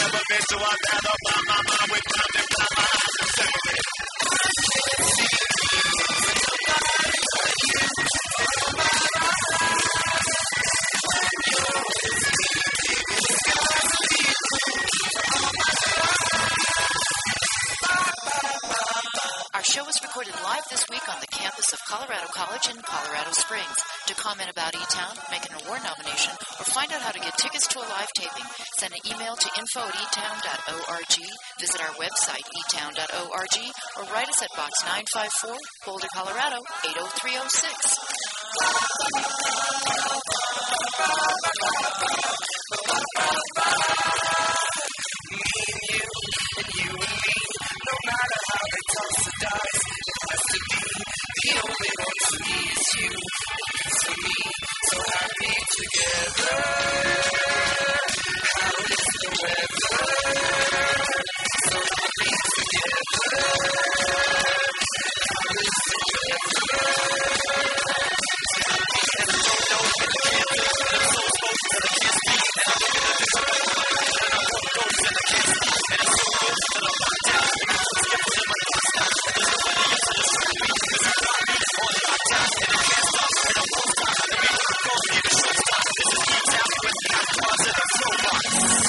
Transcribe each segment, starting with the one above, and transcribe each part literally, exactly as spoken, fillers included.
never been to a battle by my mind with time and by my eyes and separate. Our show was recorded live this week on the campus of Colorado College in Colorado Springs. To comment about E-Town, make an award nomination, or find out how to get tickets to a live taping, send an email to info at e town dot org, visit our website, e town dot org, or write us at Box nine five four, Boulder, Colorado, eight oh three oh six. Me and you, and you and me, no matter how they toss the dice, it has to be the only one for me is you, it's for me, so happy together. How is the weather? So happy together. How is the weather? And I don't know if it's cancer, and I'm so supposed to kiss me, and I'm looking at this way, and I won't go to the kiss me, and I'm so close to the locked down, and I'm so skeptical in my thoughts now, and there's nobody else to distract me, because I got me on lockdown, and I can't stop, and I won't stop, and we want to go get a show stop. This is E-Town with the outlaws and the robots.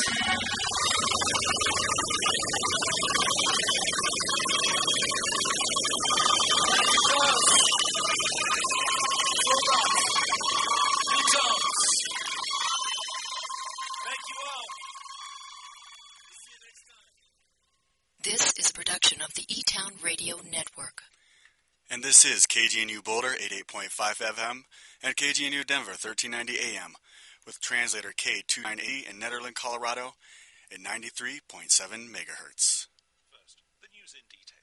This is a production of the E-Town Radio Network. And this is K G N U Boulder, eighty-eight point five F M, and K G N U Denver, thirteen ninety A M, with translator K two ninety in Nederland, Colorado, at ninety-three point seven megahertz. First, the news in detail.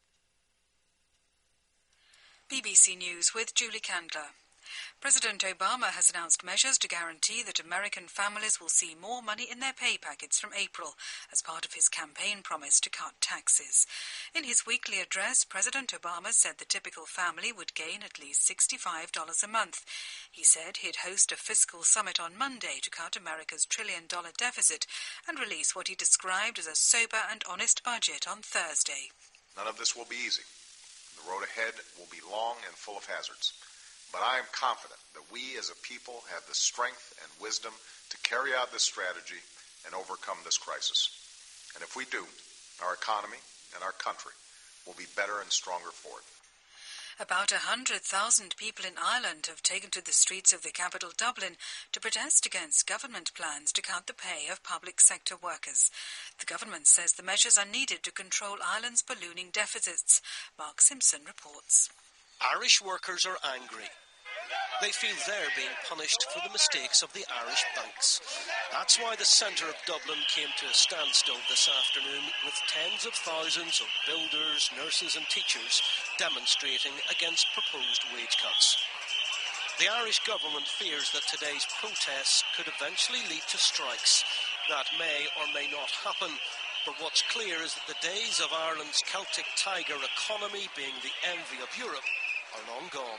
B B C News with Julie Candler. President Obama has announced measures to guarantee that American families will see more money in their pay packets from April as part of his campaign promise to cut taxes. In his weekly address, President Obama said the typical family would gain at least sixty-five dollars a month. He said he'd host a fiscal summit on Monday to cut America's trillion-dollar deficit and release what he described as a sober and honest budget on Thursday. None of this will be easy. The road ahead will be long and full of hazards. But I am confident that we as a people have the strength and wisdom to carry out this strategy and overcome this crisis. And if we do, our economy and our country will be better and stronger for it. About one hundred thousand people in Ireland have taken to the streets of the capital, Dublin, to protest against government plans to cut the pay of public sector workers. The government says the measures are needed to control Ireland's ballooning deficits. Mark Simpson reports. Irish workers are angry. They feel they're being punished for the mistakes of the Irish banks. That's why the centre of Dublin came to a standstill this afternoon, with tens of thousands of builders, nurses and teachers demonstrating against proposed wage cuts. The Irish government fears that today's protests could eventually lead to strikes. That may or may not happen, but what's clear is that the days of Ireland's Celtic Tiger economy being the envy of Europe are long gone.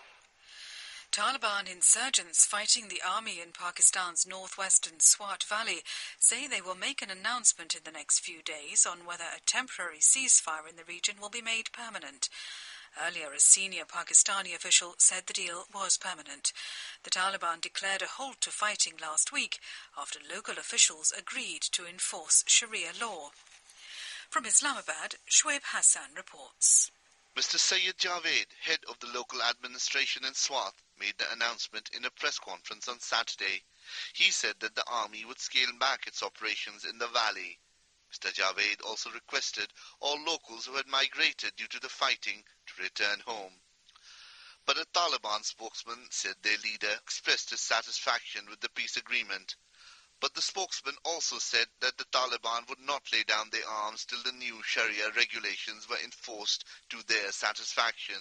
Taliban insurgents fighting the army in Pakistan's northwestern Swat Valley say they will make an announcement in the next few days on whether a temporary ceasefire in the region will be made permanent. Earlier, a senior Pakistani official said the deal was permanent. The Taliban declared a halt to fighting last week after local officials agreed to enforce Sharia law. From Islamabad, Shoaib Hassan reports. Mister Syed Javed, head of the local administration in Swat, made the announcement in a press conference on Saturday. He said that the army would scale back its operations in the valley. Mister Javed also requested all locals who had migrated due to the fighting to return home. But a Taliban spokesman said their leader expressed his satisfaction with the peace agreement. But the spokesman also said that the Taliban would not lay down their arms till the new Sharia regulations were enforced to their satisfaction.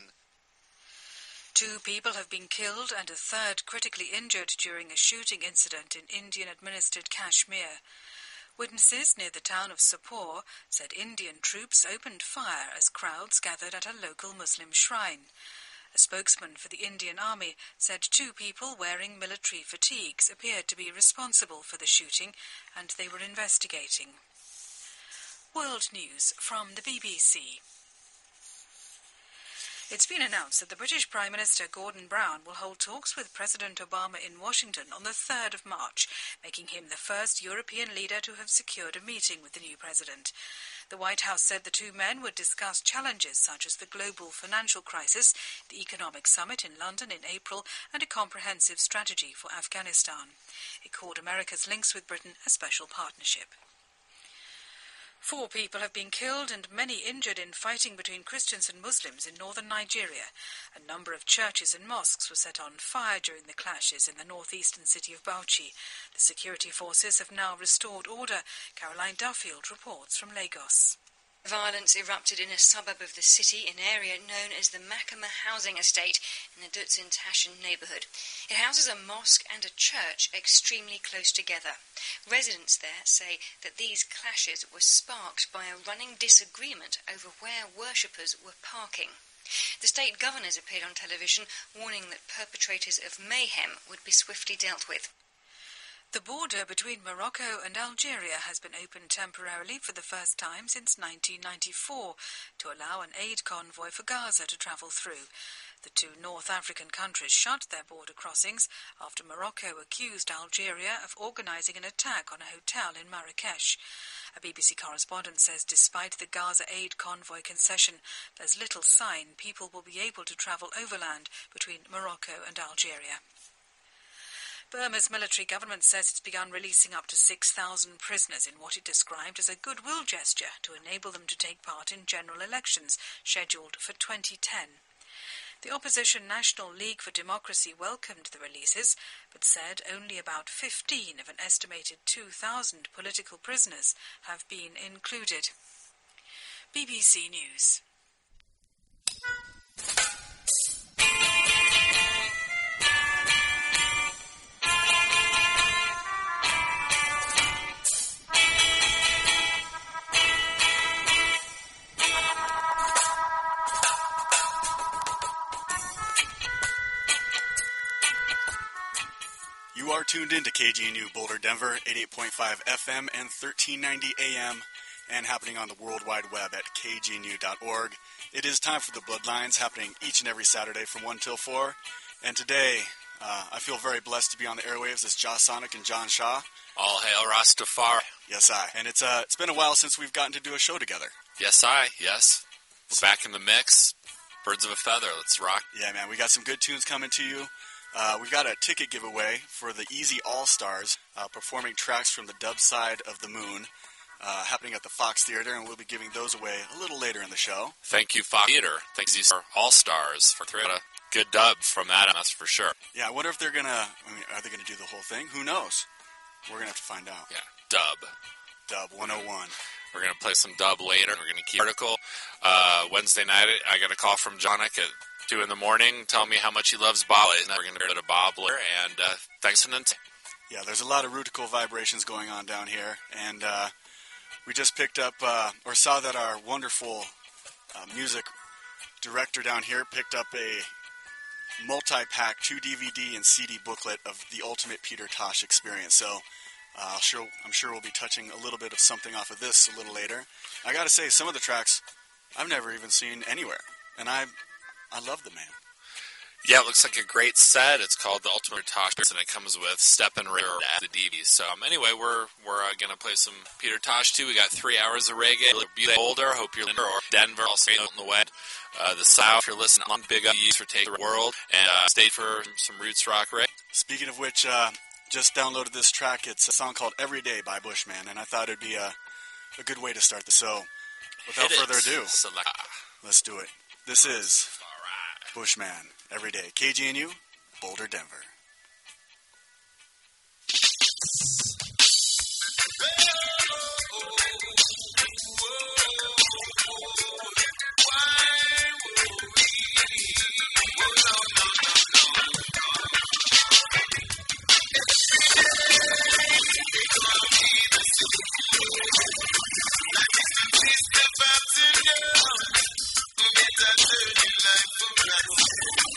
Two people have been killed and a third critically injured during a shooting incident in Indian-administered Kashmir. Witnesses near the town of Sopore said Indian troops opened fire as crowds gathered at a local Muslim shrine. A spokesman for the Indian Army said two people wearing military fatigues appeared to be responsible for the shooting, and they were investigating. World News from the B B C. It's been announced that the British Prime Minister Gordon Brown will hold talks with President Obama in Washington on the third of March, making him the first European leader to have secured a meeting with the new president. The White House said the two men would discuss challenges such as the global financial crisis, the economic summit in London in April, and a comprehensive strategy for Afghanistan. It called America's links with Britain a special partnership. Four people have been killed and many injured in fighting between Christians and Muslims in northern Nigeria. A number of churches and mosques were set on fire during the clashes in the northeastern city of Bauchi. The security forces have now restored order. Caroline Duffield reports from Lagos. Violence erupted in a suburb of the city, an area known as the Makama Housing Estate in the Dutsin Tashin neighbourhood. It houses a mosque and a church extremely close together. Residents there say that these clashes were sparked by a running disagreement over where worshippers were parking. The state governors appeared on television, warning that perpetrators of mayhem would be swiftly dealt with. The border between Morocco and Algeria has been opened temporarily for the first time since nineteen ninety-four to allow an aid convoy for Gaza to travel through. The two North African countries shut their border crossings after Morocco accused Algeria of organising an attack on a hotel in Marrakesh. A B B C correspondent says despite the Gaza aid convoy concession, there's little sign people will be able to travel overland between Morocco and Algeria. Burma's military government says it's begun releasing up to six thousand prisoners in what it described as a goodwill gesture to enable them to take part in general elections scheduled for twenty ten. The opposition National League for Democracy welcomed the releases, but said only about fifteen of an estimated two thousand political prisoners have been included. B B C News. You are tuned in to K G N U Boulder, Denver, eighty-eight point five F M and thirteen ninety A M, and happening on the World Wide Web at K G N U dot org. It is time for the Bloodlines, happening each and every Saturday from one till four. And today, uh, I feel very blessed to be on the airwaves as Josh Sonic and John Shaw. All hail Rastafari. Yes, I. And it's uh, it's been a while since we've gotten to do a show together. Yes, I. Yes. We're back in the mix. Birds of a feather. Let's rock. Yeah, man. We got some good tunes coming to you. Uh, we've got a ticket giveaway for the Easy All-Stars, uh, performing tracks from the Dub Side of the Moon, uh, happening at the Fox Theater, and we'll be giving those away a little later in the show. Thank you, Fox Theater. Thanks, you All-Stars, for throwing a good dub from that, that's for sure. Yeah, I wonder if they're going to, I mean, are they going to do the whole thing? Who knows? We're going to have to find out. Yeah, dub. Dub one oh one. We're going to play some dub later. We're going to keep article. Uh, Wednesday night, I got a call from Jonik at two in the morning, telling me how much he loves Bob. And we're going to go to Bob later, and uh, thanks to Nintendo. Yeah, there's a lot of rutical vibrations going on down here, and uh, we just picked up, uh, or saw that our wonderful uh, music director down here picked up a multi-pack, two D V D and C D booklet of the Ultimate Peter Tosh Experience. So uh, I'll sure, I'm sure we'll be touching a little bit of something off of this a little later. I got to say, some of the tracks I've never even seen anywhere, and I I love the man. Yeah, it looks like a great set. It's called the Ultimate Tosh, and it comes with Step and River at the D V D. So um, anyway, we're we're uh, gonna play some Peter Tosh too. We got three hours of reggae. Be Boulder, hope you're in or Denver, also out in the west, uh, the South. If you're listening on, big up you for taking the world and uh, stay for some roots rock reggae. Speaking of which, uh, just downloaded this track. It's a song called "Every Day" by Bushman, and I thought it'd be a a good way to start the show. Without Hit further it. ado, Select. let's do it. This is Bushman, Every Day. K G N U, Boulder, Denver. Step out to love, get that dirty life around.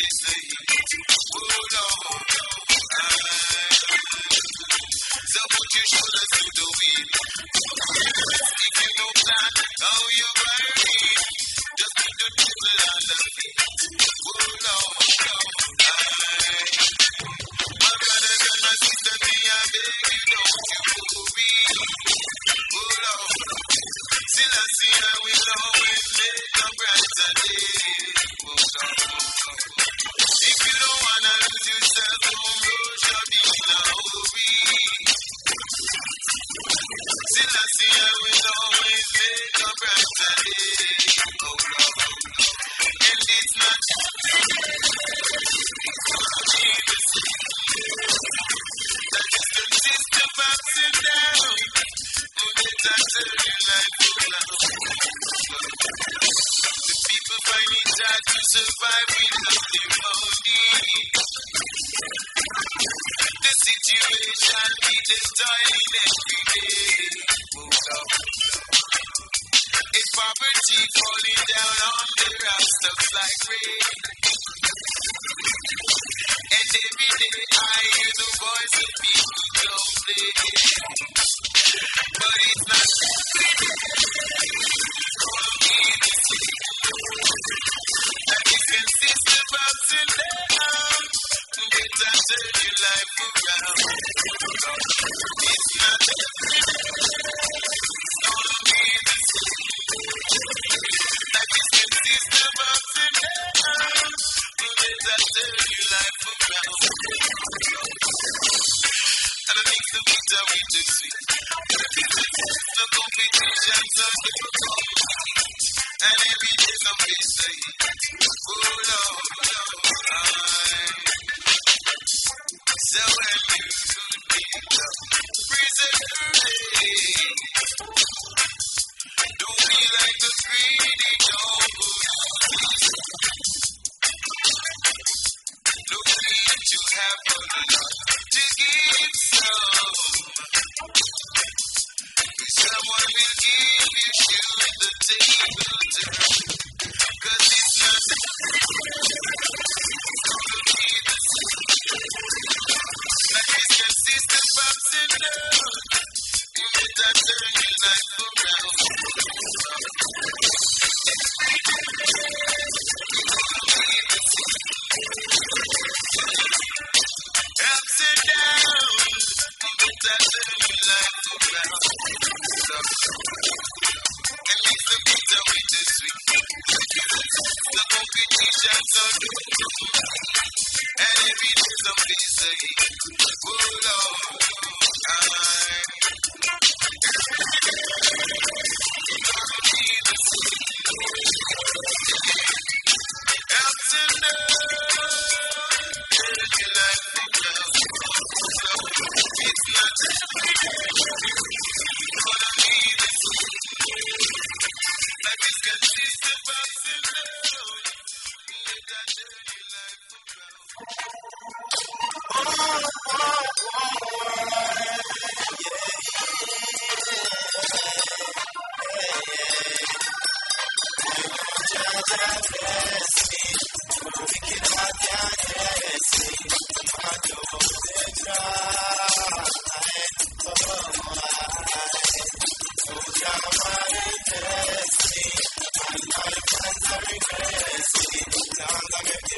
Now I'm gonna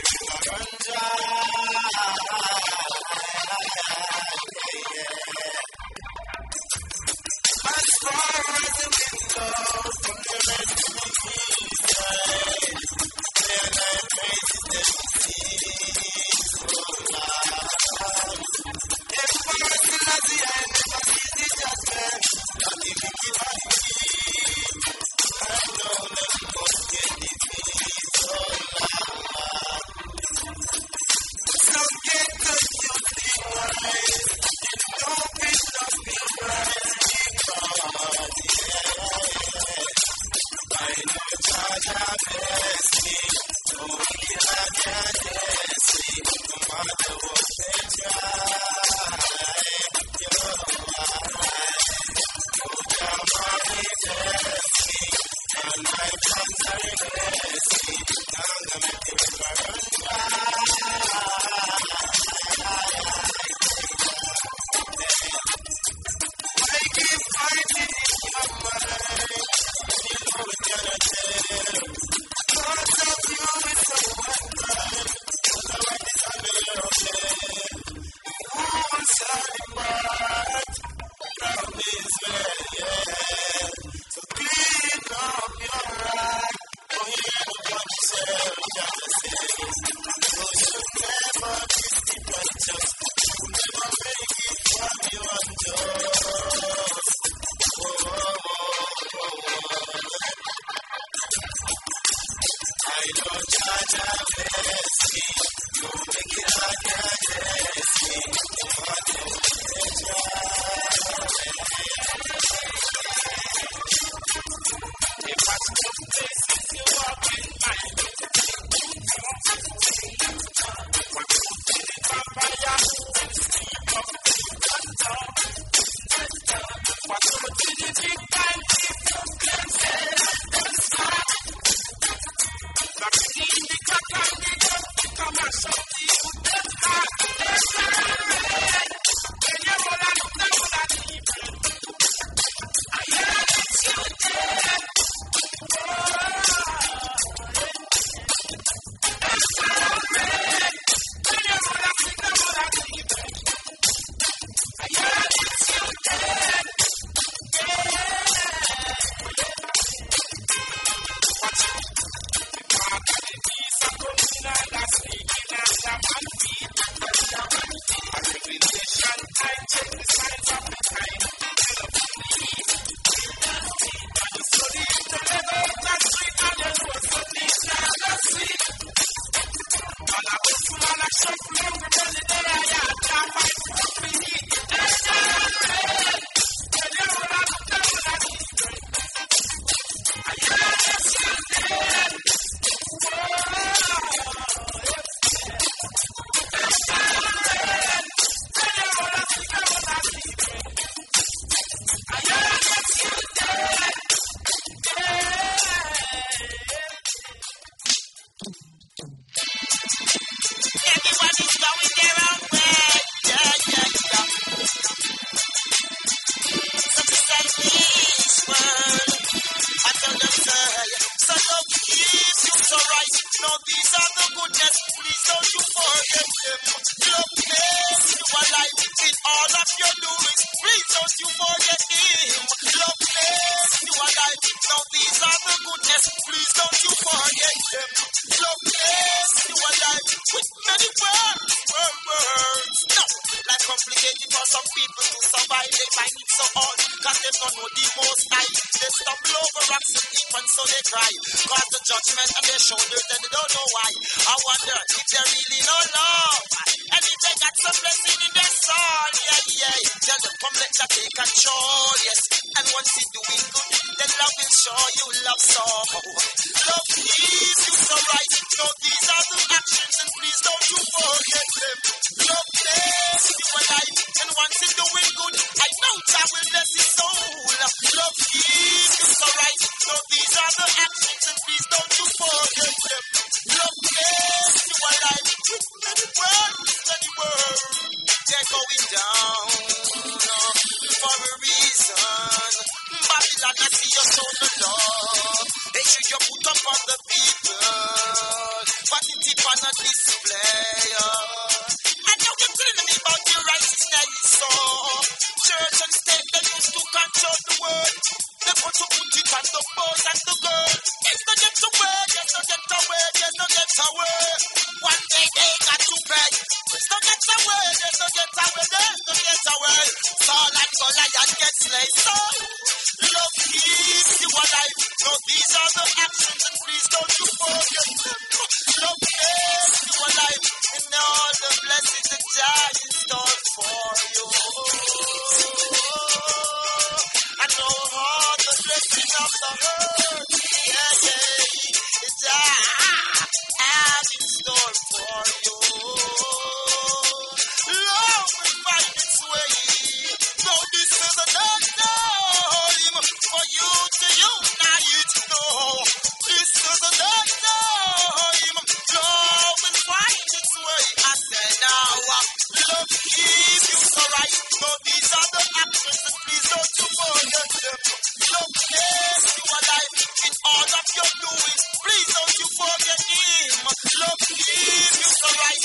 Love keeps you so right.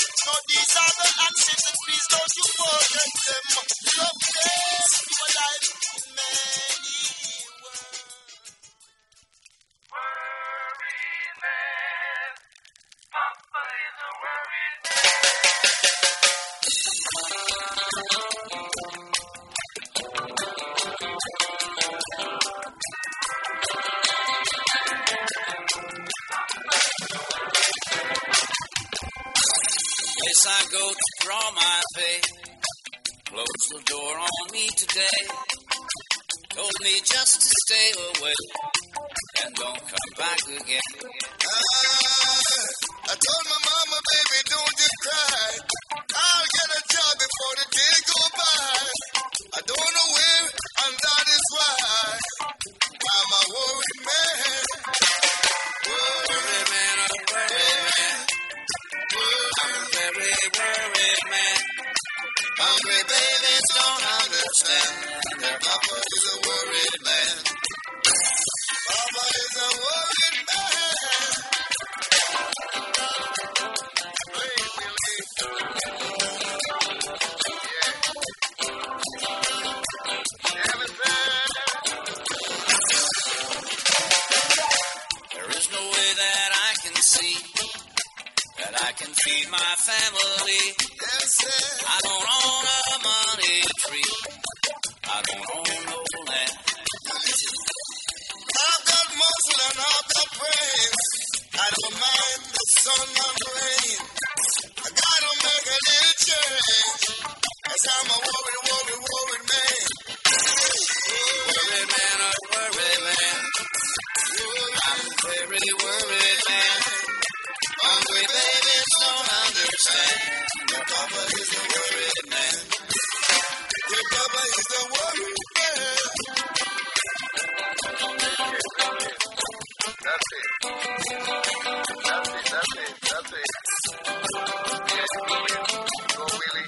place I go to draw my pay. Closed the door on me today. Told me just to stay away and don't come back again. I, I told my mama, baby, don't just cry. I'll get a job before the day go by. I don't know where, and that is why I'm a worried man. Worried man, a worried man. I'm a very worried man. Hungry babies don't understand. Their papa is a worried man. Papa is a worried man. There is no way that I can see that I can feed my family. Yes, sir. I don't own a money tree. I don't own no land. I've got muscle and I've got brains. I don't mind the sun and rain. I gotta make a little change. Cause I'm a worried, worried, worried man. Worried man, a worried man. I'm a very worried man. Hungry babies don't understand. Your papa is a worried man. Your papa is a worried man. That's it. That's it. That's it. That's it. Yeah, go, go, Willie.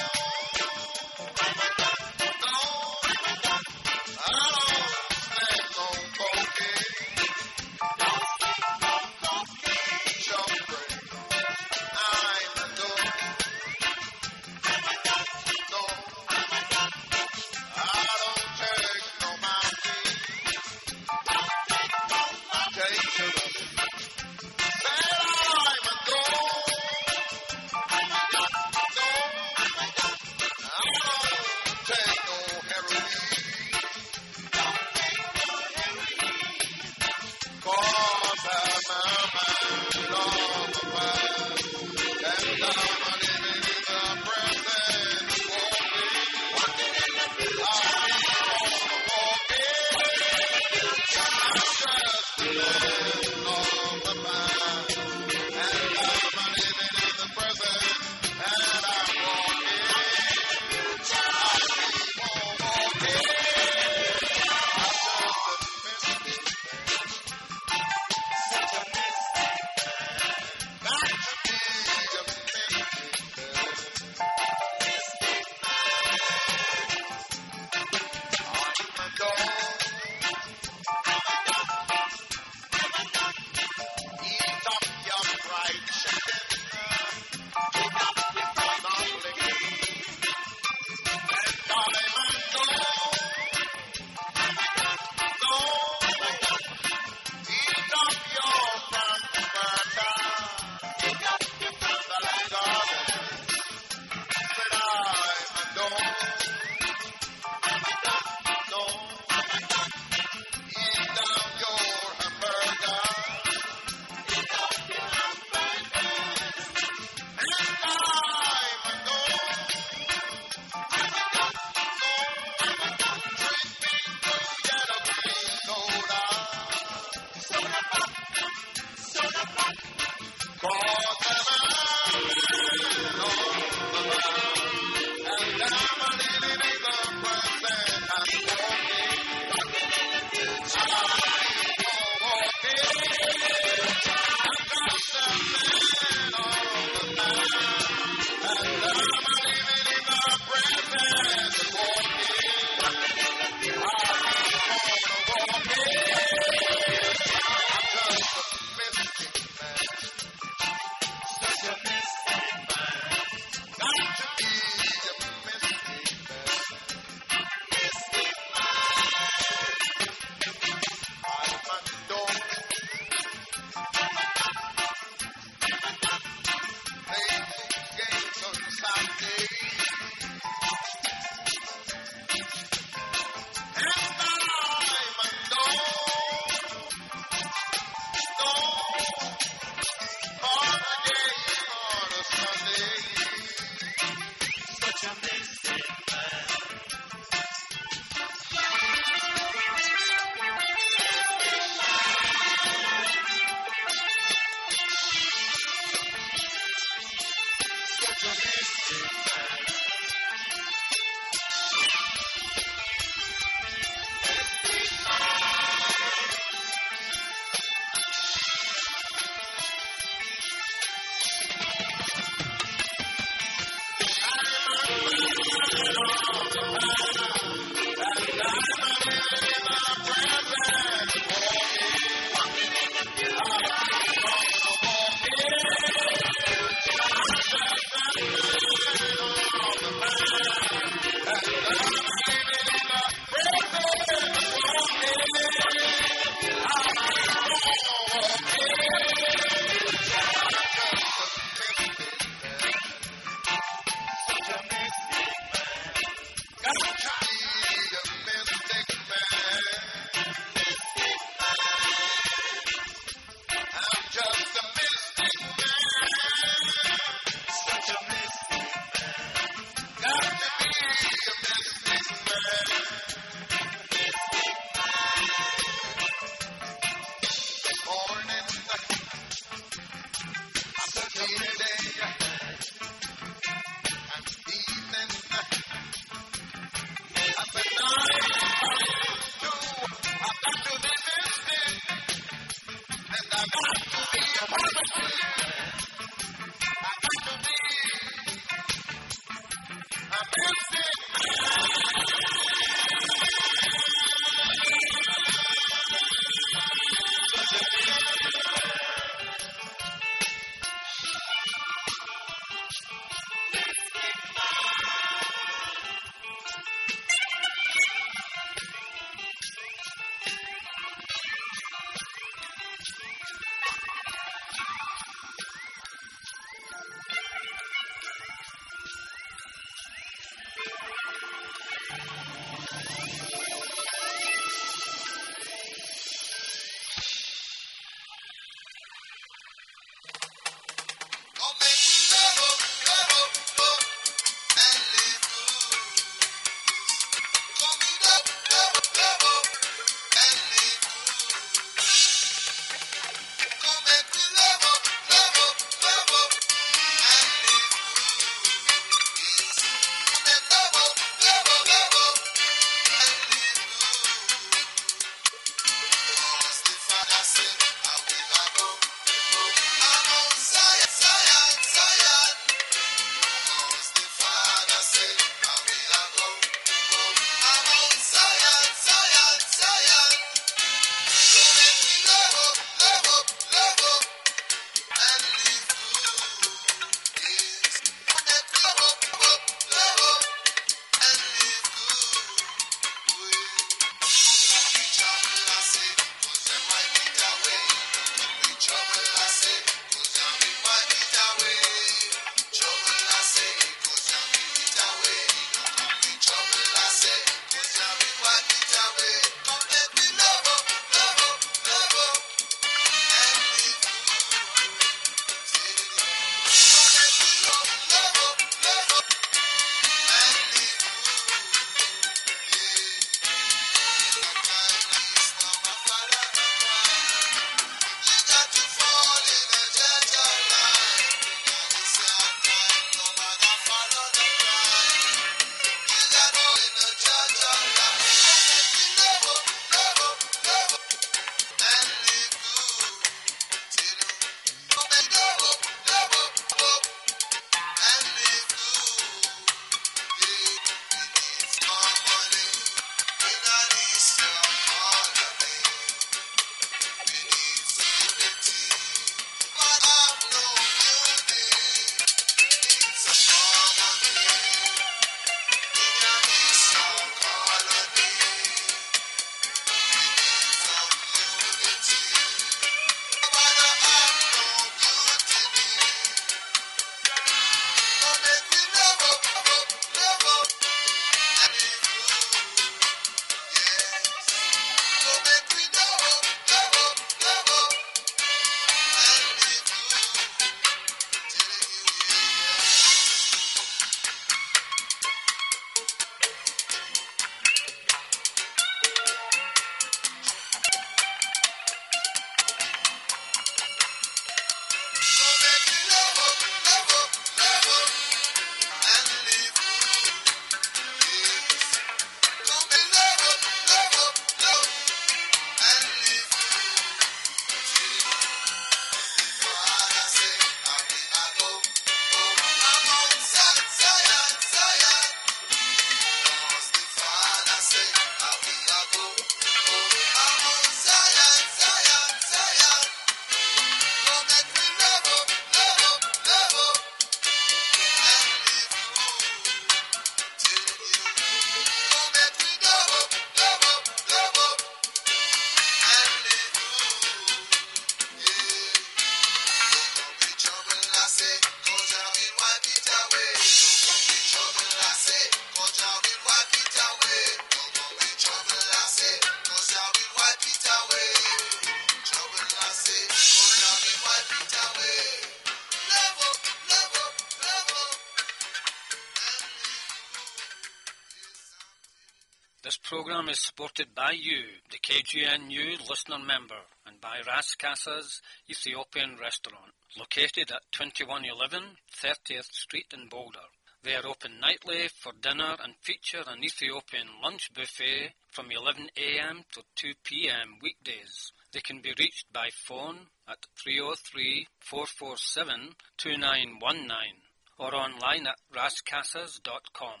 program is supported by you, the K G N U listener member, and by Ras Casas Ethiopian Restaurant, located at twenty-one eleven thirtieth Street in Boulder. They are open nightly for dinner and feature an Ethiopian lunch buffet from eleven a.m. to two p.m. weekdays. They can be reached by phone at three oh three, four four seven, two nine one nine or online at rascasas dot com.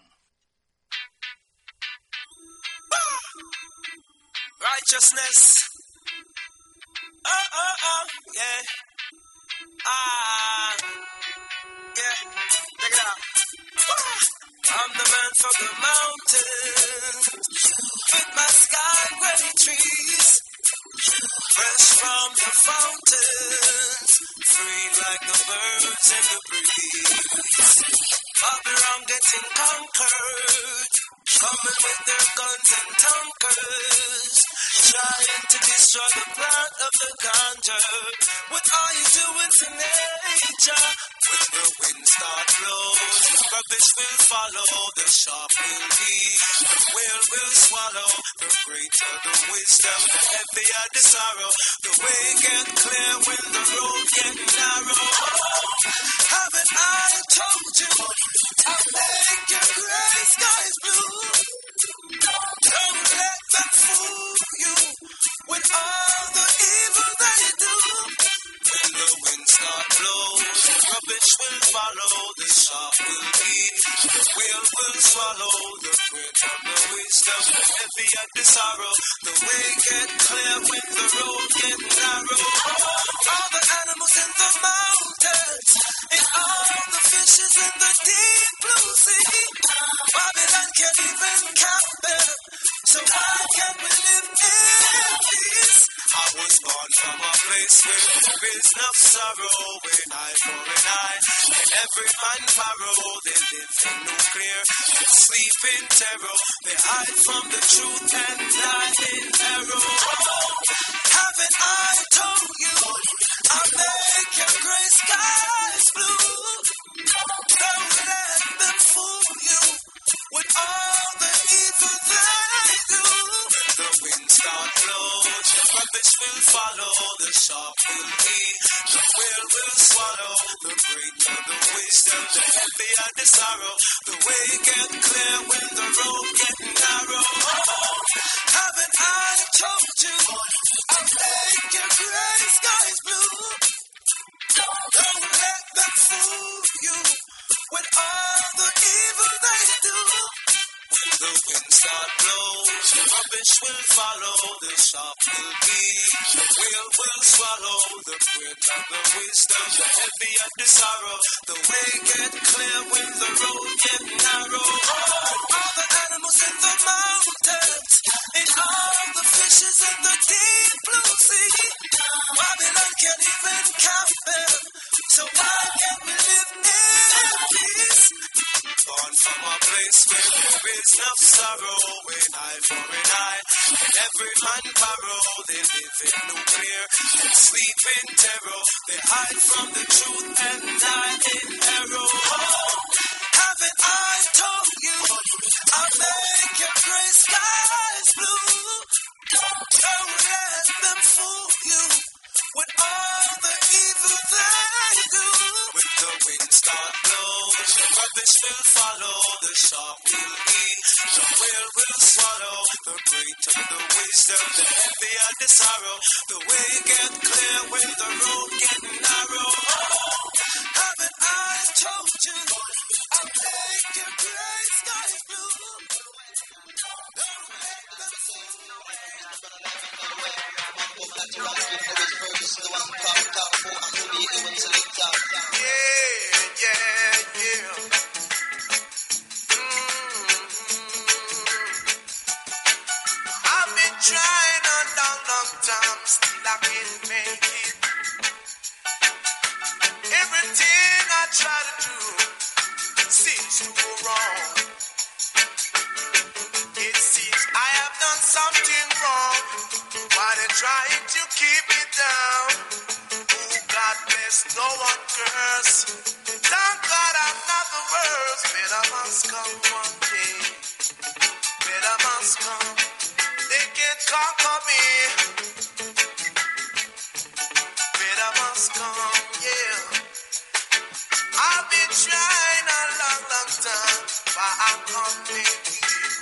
Righteousness. Oh, oh, oh, yeah. Ah, yeah. Check it out. I'm the man from the mountains, with my sky gray trees, fresh from the fountains, free like the birds in the breeze. Babylon getting conquered, coming with their guns and tankers, trying to destroy the plant of the ganja. What are you doing to nature? When the wind start blows, rubbish will follow, the sharp will eat, the whale will swallow. The greater the wisdom, the heavier the sorrow. The way get clear when the road get narrow. Haven't I told you, I'll make your gray skies blue? Don't let them fool you with all the evil they do. When the wind start blows, rubbish will follow, the sharp will eat, the whale will swallow. The breath of the wisdom, the heavier the sorrow. The way get clear when the road get narrow. All the animals in the mountains, and all the fishes in the deep blue sea. Babylon can't even count them, so why can't we live in peace? I was born from a place where there is no sorrow, when eye for an eye, and every man borrow. They live in nuclear and sleep in terror. They hide from the truth and lie in error. Haven't I told you, I'll make your gray skies blue? Don't let them fool you with all the evil they do. The wind start blows, the rubbish will follow, the sharp will eat, the whale will swallow. The greater the wisdom, the heavier the sorrow. The way get clear when the road get narrow. Haven't I told you, I'll make your gray skies blue? Don't let them fool you with all the evil they do. When the wind start blows, the rubbish will follow, the sharp will eat, the whale will swallow. The breath of the wisdom, the heavier the sorrow. The way get clear when the road get narrow. All the animals in the mountains, and all the fishes in the deep blue sea. Babylon can't even count them, so why can't we live in peace? Born from a place where there is no sorrow, when eye for an eye, and every man borrow. They live in nuclear and sleep in terror. They hide from the truth and lie in error. Haven't I told you, I'll make your gray skies blue? Don't let them fool you with all the evil they do. When the wind start blows, the rubbish will follow, the sharp will eat, the whale will swallow. The greater the wisdom, the heavier the sorrow. The way get clear when the road get narrow. Haven't I told you, I'll make your gray skies blue? Don't let them fool you. Yeah, yeah, yeah. Mm-hmm. I've been trying a long, long time, still I can't make it. Everything I try to do seems to go wrong. It seems I have done something wrong. Why they trying to keep me down? Oh, God bless, no one curse. Thank God I'm not the worst. Better must come one day. Better must come. conquer me. Better must come, yeah. I've been trying a long, long time, but I can't make it.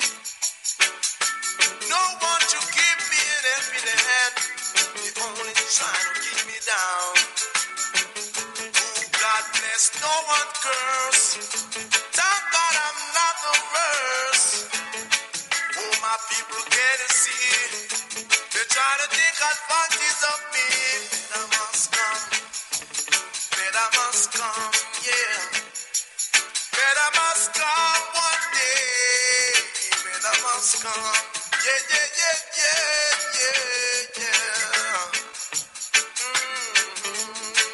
No one to give me an helping hand. They only trying to keep me down. Oh, God bless, no one curse. Thank God I'm not the worst. Oh, my people can't see. They try to take advantage of me. Better must come. Better must come, yeah. Better must come one day. Better must come. Yeah, yeah, yeah, yeah, yeah, yeah. Mm-hmm.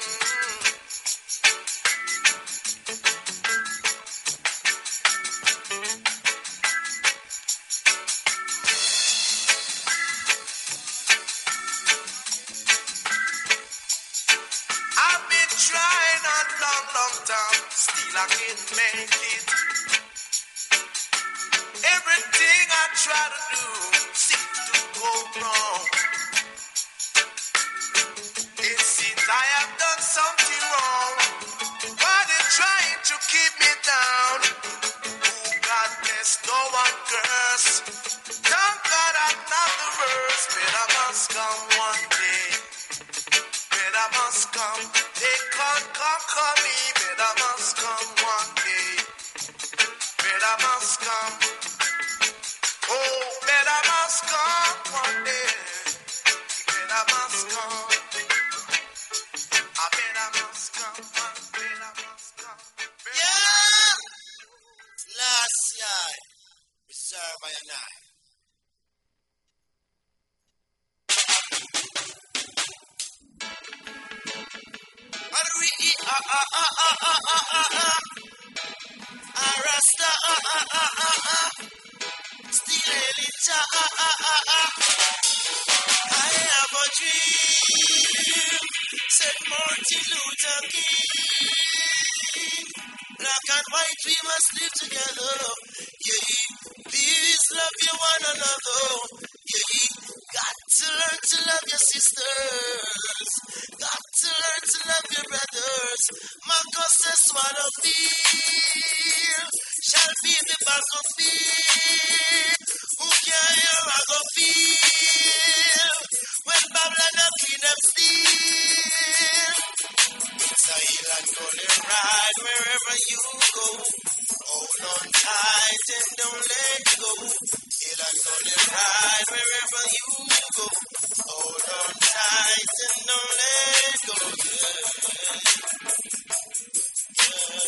I've been trying a long, long time, still I can't make it. Everything I try to do seems to go wrong. It seems I have done something wrong. Why they trying to keep me down? Oh, God bless, no one curse. Thank God I'm not the worst. Better must come one day. Better must come. They can't conquer me. Better must come one day. Better must come. Oh, better must come one day. Better must come. I better must come. Better must come. Yeah! Last year, reserve by a night. Ah ah ah ah ah ah ah ah. Ah Rasta ah ah ah ah ah. Still Elijah ah ah ah ah. I have a dream, said Martin Luther King. Black and white we must live together. Yeah, please love you one another. Yeah, got to learn to love your sisters. Got to learn to love your brothers. Marcus says what I feel shall be the battlefield. Who can hear I go feel when Babylon a clean them steal? It's a hill and gonna ride wherever you go. Hold on tight and don't let go. Hill and gonna ride wherever you go. Hold on tight and don't let go. Yeah.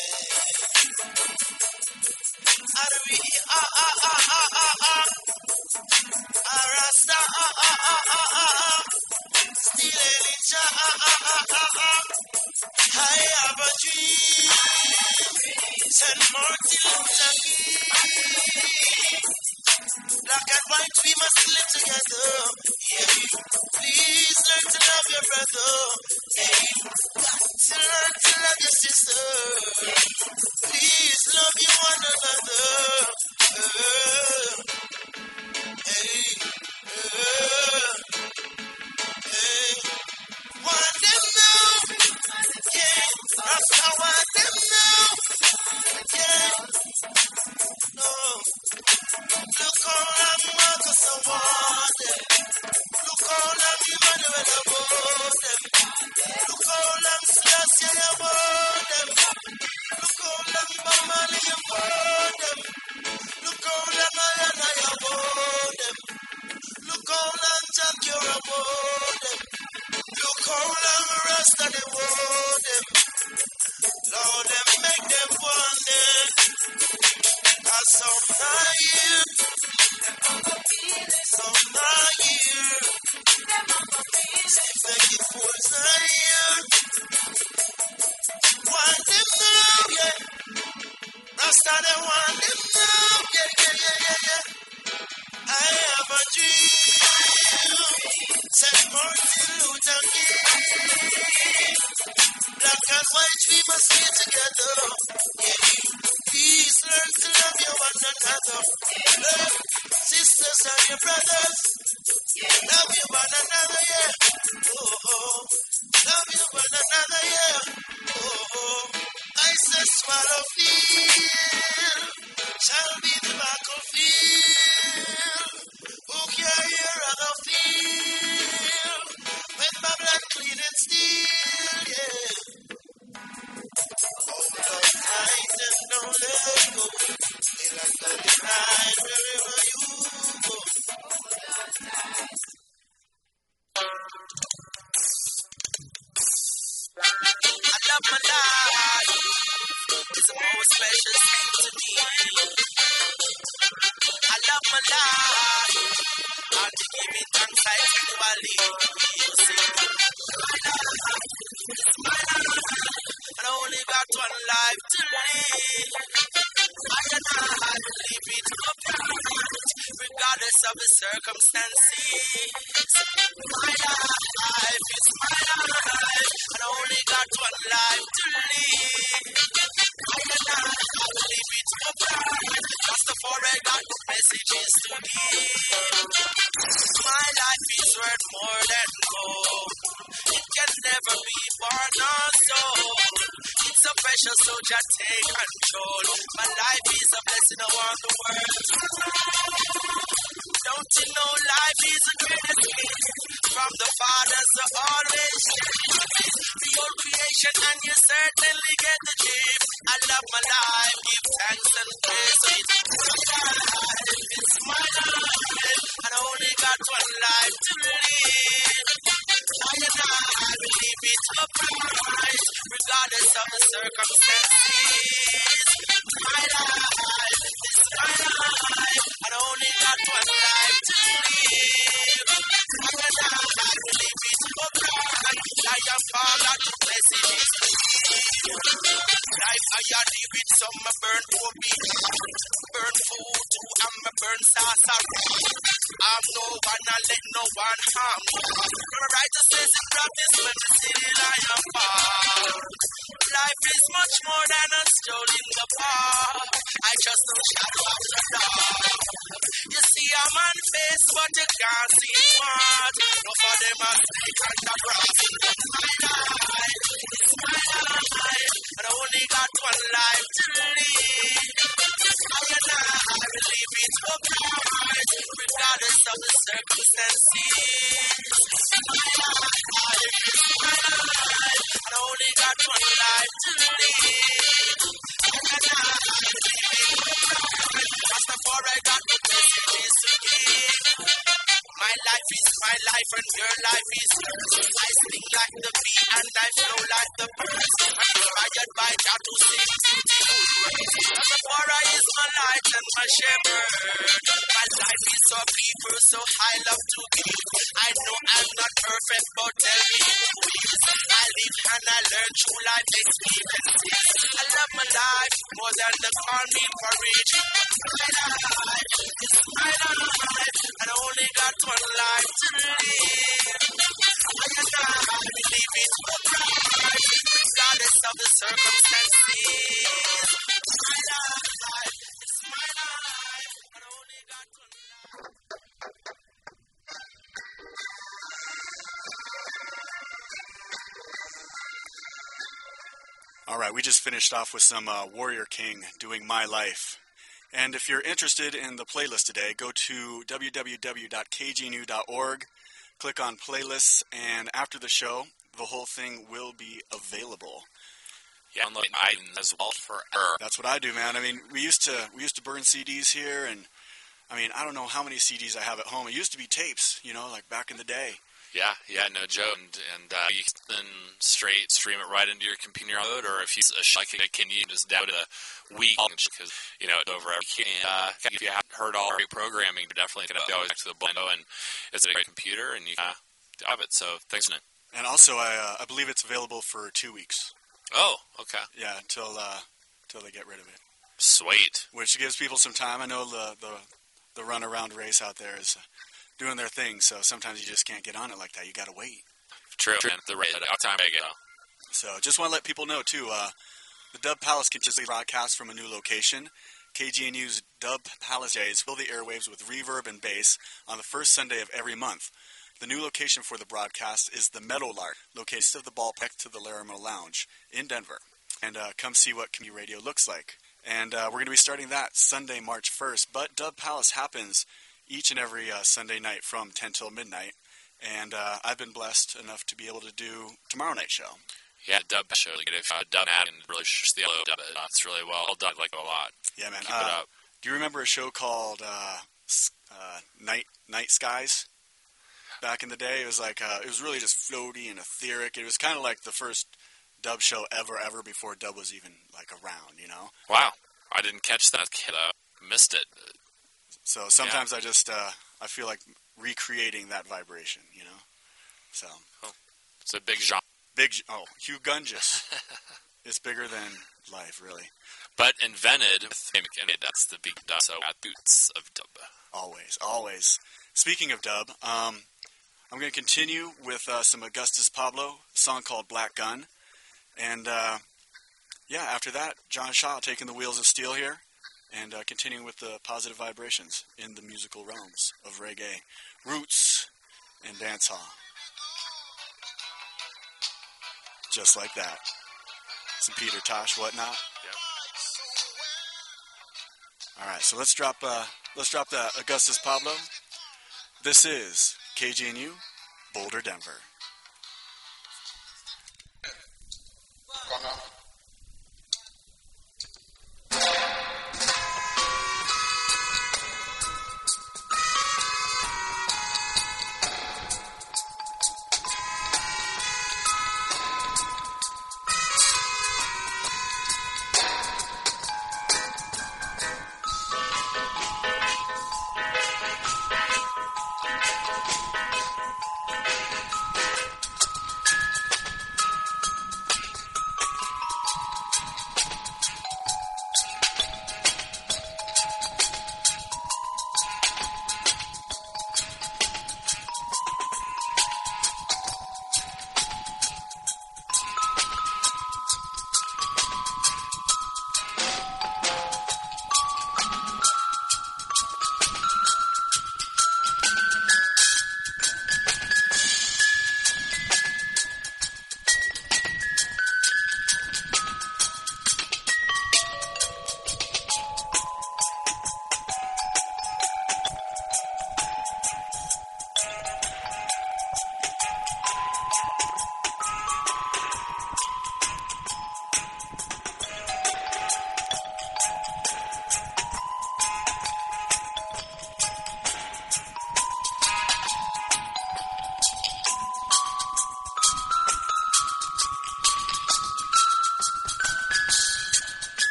Yeah. Arri, ah, ah, ah, ah, ah, ah. Arasta, ah, ah, ah, ah, ah, ah. Still Elijah, ah, ah, ah, ah, ah. I have a dream. Saint Martin Luther King. Black and white, we must live together. Yeah, please learn to love your brother. Yeah, got to learn to love your sister. Please love you one another. Uh, hey, uh, hey. Want them now? Yeah, Rasta want them now. Yeah, no. Look how long Marcus I want them. Look how long Emmanuel I want them. Look how long Selassie I want them. Look how long Bamali I want them. Look how long Ayana I want them. Look how long Jackie I want them. Look how long Rasta they want them. Lord, them make them want them. Cause some not here. Some not here. Seems like it was not here. Want them now, yeah. Rasta they want them now, yeah, yeah, yeah, yeah, yeah. I have a dream. Saint Martin Luther King. Black and white, we must stay together. Yeah, please learn to love your one another. Love sisters and your brothers. my life. It's the most precious thing to me. I love my life. I'll be giving thanks continually. You see, it's my life. And I only got one life to live. I and I live it upright, regardless of the circumstances. My life is my life, and I only got one life to live. I and I live it upright, just before I got the messages to give. My life is worth more than gold. It can never be born or sold. It's a precious, so just take control. My life is a blessing around the world. Don't you know life is a greatest gift from the fathers who always the old creation, and you certainly get the gift. I love my life, give thanks and praise to it. It's my life, and I only got one life to live. I and I believe it upright, regardless of the circumstances. My life is my life, and I only got one life to live. I and I believe it upright, I am father to messages to give. Life I a live it, some I burn for me, burn food too, and I burn sauce around. I'm no one, I let no one harm me. My righteousness in practice when the city I am far. Life is much more than a stroll in the park. I just don't shadow after dark. You see I'm on face, but you can't see smart. No for them I take and the brass. My life is my life, and I only got one life to live. I and I believe it upright, regardless of the circumstances. My life is my life, and I only got one life to live. I and I believe it upright, just before I got the messages to give. My life is my life, and your life is yours. I sing like the bee, and I flow like the birds. I'm inspired by God to sing beautiful words. Rastafari is my light and my shepherd. My life is so people, so I love to give. I know I'm not perfect, but tell me who is. I live and I learn through life experiences. I love my life more than the call me courage. My life is my life, and I only got one life to live. I and I believe it upright, regardless of the circumstances. My life is my life, and I only got one life. All right, we just finished off with some uh, Warrior King doing My Life. And if you're interested in the playlist today, go to w w w dot k g n u dot org, click on playlists, and after the show, the whole thing will be available. Yeah, download iTunes as well forever. That's what I do, man. I mean, we used to we used to burn C Ds here, and I mean, I don't know how many C Ds I have at home. It used to be tapes, you know, like back in the day. Yeah, yeah, no joke. And, and uh, you can straight stream it right into your computer mode, or if you like it, can you just download a week because you know it's over every and, uh, if you haven't heard all great programming, you definitely can go back to the Blendo, and it's a great computer, and you can uh, have it. So thanks, Nick. And also, I uh, I believe it's available for two weeks. Oh, okay. Yeah, until uh, until they get rid of it. Sweet. Which gives people some time. I know the the, the run around race out there is doing their thing, so sometimes you just can't get on it like that. You got to wait. True. True. And the race at our time, I get. So just want to let people know too. Uh, the Dub Palace continues to broadcast from a new location. K G N U's Dub Palace Days fill the airwaves with reverb and bass on the first Sunday of every month. The new location for the broadcast is the Meadowlark, located east of the ballpark to the Larimore Lounge in Denver. And uh, come see what community radio looks like. And uh, we're going to be starting that Sunday, March first. But Dub Palace happens each and every uh, Sunday night from ten till midnight. And uh, I've been blessed enough to be able to do tomorrow night's show. Yeah, Dub show. Like, if uh, Dub ad and really sh- the other Dub, uh, it's really well done. I like it a lot. Yeah, man. Keep uh, it up. Do you remember a show called uh, uh, Night Night Skies? Back in the day, it was like uh, it was really just floaty and etheric. It was kind of like the first dub show ever, ever before dub was even, like, around, you know? Wow. I didn't catch that. Kid, uh, missed it. So sometimes yeah. I just, uh, I feel like recreating that vibration, you know? So. Oh. It's a big genre. Big, oh, Hugh Gungus. It's bigger than life, really. But invented, that's the big dub, so at boots of dub. Always, always. Speaking of dub, um, I'm going to continue with uh, some Augustus Pablo, a song called Black Gun. And, uh, yeah, after that, John Shaw taking the wheels of steel here and uh, continuing with the positive vibrations in the musical realms of reggae, roots, and dancehall. Just like that. Some Peter Tosh, whatnot. Yep. All right, so let's drop uh, let's drop the Augustus Pablo. This is K G N U, Boulder, Denver.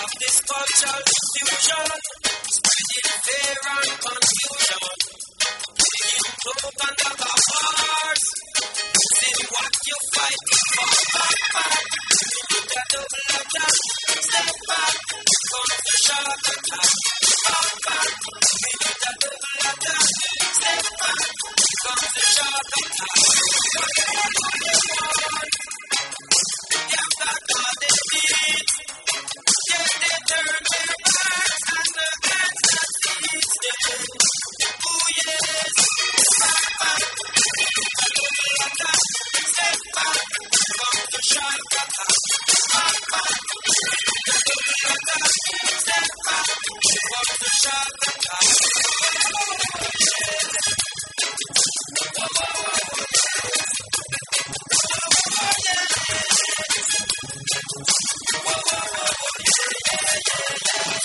of this cultural fusion, spreading fear and confusion. Digging cloak under the bars. See what you fighting for. Back, back. You got double attack. Step back. Come to shark attack. Back, back. You got double attack. Step back. Come to shark attack. Whatever you want. You've got all the need. Yet they turn their backs and their hands that teach them. Oh yes. Back, back. Double attack. Step back. Come to shark attack. Back, back. Double attack. Step back. Come to shark attack. Oh yes. Oh, oh, oh, yes. Oh, yes. Oh, oh, oh, yeah, yeah, yeah,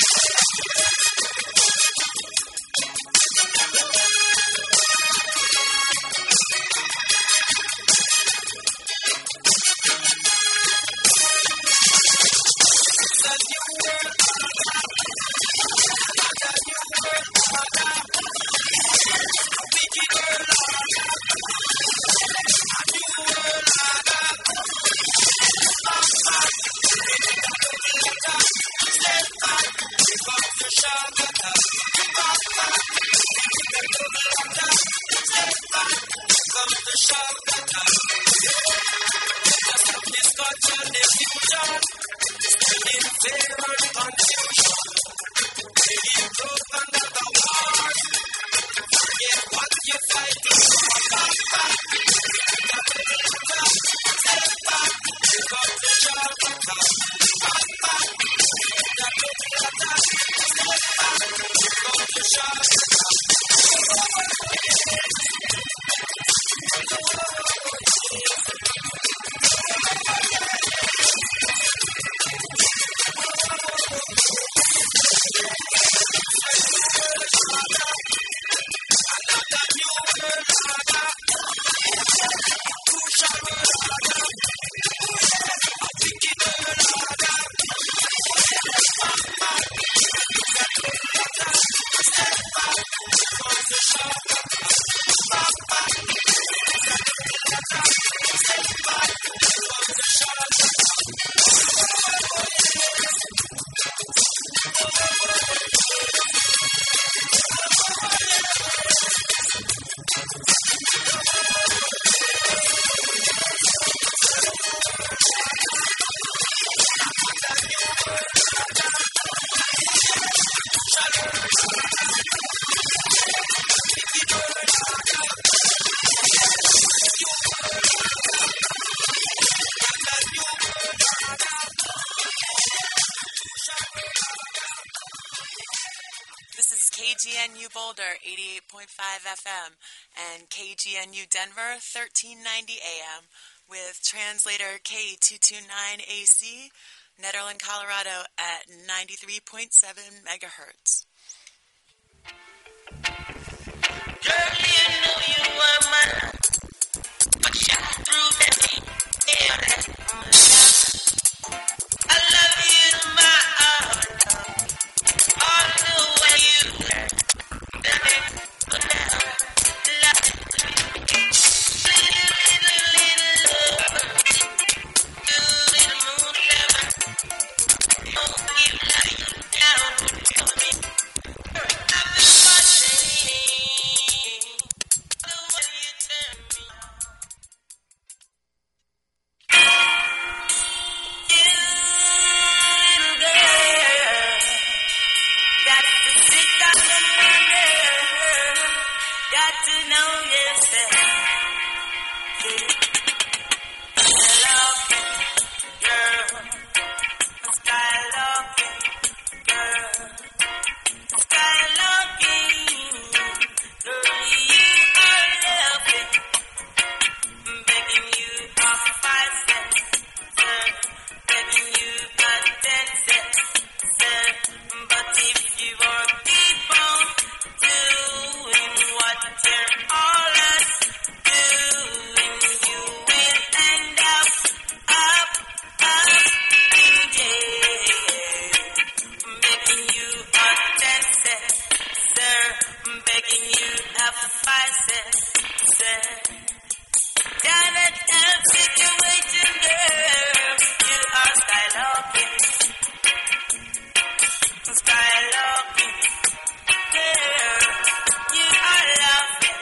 It's a new world order. It's a new world order. Wicked world order. A new world order. Back, back. Double attack. Step back. Come to shark attack. Back, back. Double attack. Step back. Come to shark attack. Just of this culture, the fusion. Spreading fear and confusion. Digging cloak under the wars. Forget what you're fighting for. Back, back. Double attack. Step back. Come to shark attack. Back, back. Double attack. Step back. Come to shark attack. Another new world order. Crucial world order. A wicked world order. Back, back. Double attack. Step back. Come to shark attack. Back, back. Double attack. Step back. Come to shark attack. This is K G N U Boulder, eighty-eight point five F M, and K G N U Denver, thirteen ninety A M, with translator K two twenty-nine A C, Nederland, Colorado, at ninety-three point seven megahertz. Girl, you know you are mine, but shine through me. Yeah. I love you to my heart, all the way you love me. Love me. Little, little, little love, little moon lover. Don't give lying down to me. I've been watching the way you turn me on. Little girl, got to sit down and wonder, got to know yourself. Skylocking, girl, skylocking, girl, skylocking, girl, you are loving, begging you off five cents, sir, begging you a ten cents, sir, but if you are keep on doing what you're all us Skylarking, girl, you are loving.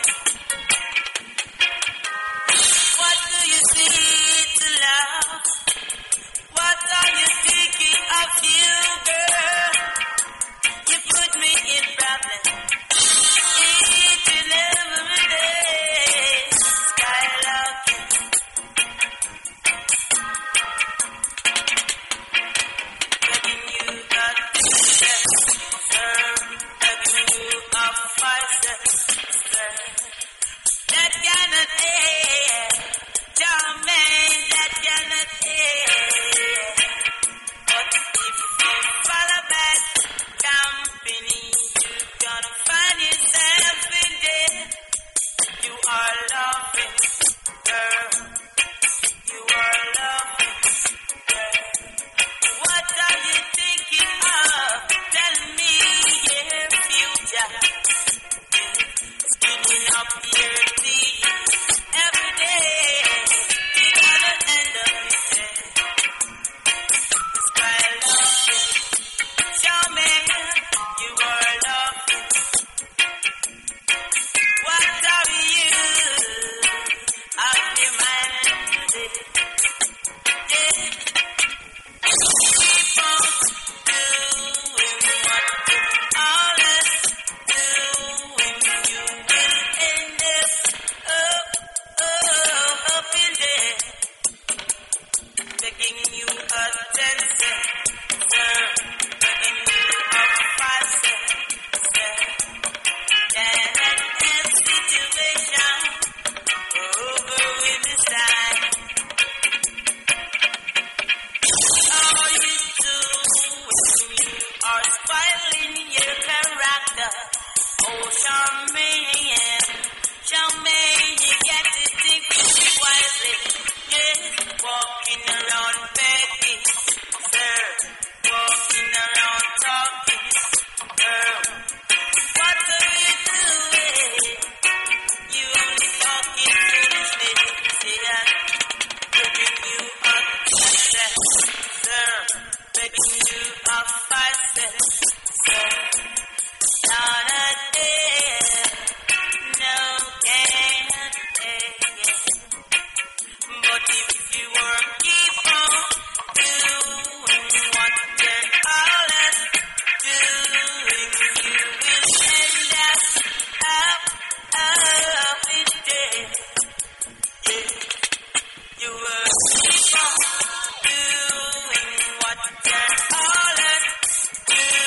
What do you see to love? What are you thinking of you, girl? You put me in problems each and every day. Skylarking, begging you got yes, sir, begging you of sister. That cannot end, Charmaine, that cannot end. But if you follow back company, you're gonna find yourself in there. You are loving, girl. You are loving, girl. What are you thinking of? Tell me your future. Skinning up your teeth every day. You gotta end up with it. Sky loving, show me you are loving. What are you of demanded? Yeah. Keep on doing what you always doing. You will end up, up, up, up in there. Begging you attention, sir. Begging you a faster, sir. That and situation over with the side. All you do you are spoiling your character. Oh, Charmaine, Charmaine, you got to think wisely. Yes, walking around begging, sir. Walking around talking, girl. What are you doing? You only talking foolishness, yeah. Begging you up, sir. Begging you up, sir. Not a day, no can't take. But if you were keep on doing what you're always doing, you will end up, up, up in there. Yeah. You were keep on doing what you're always doing.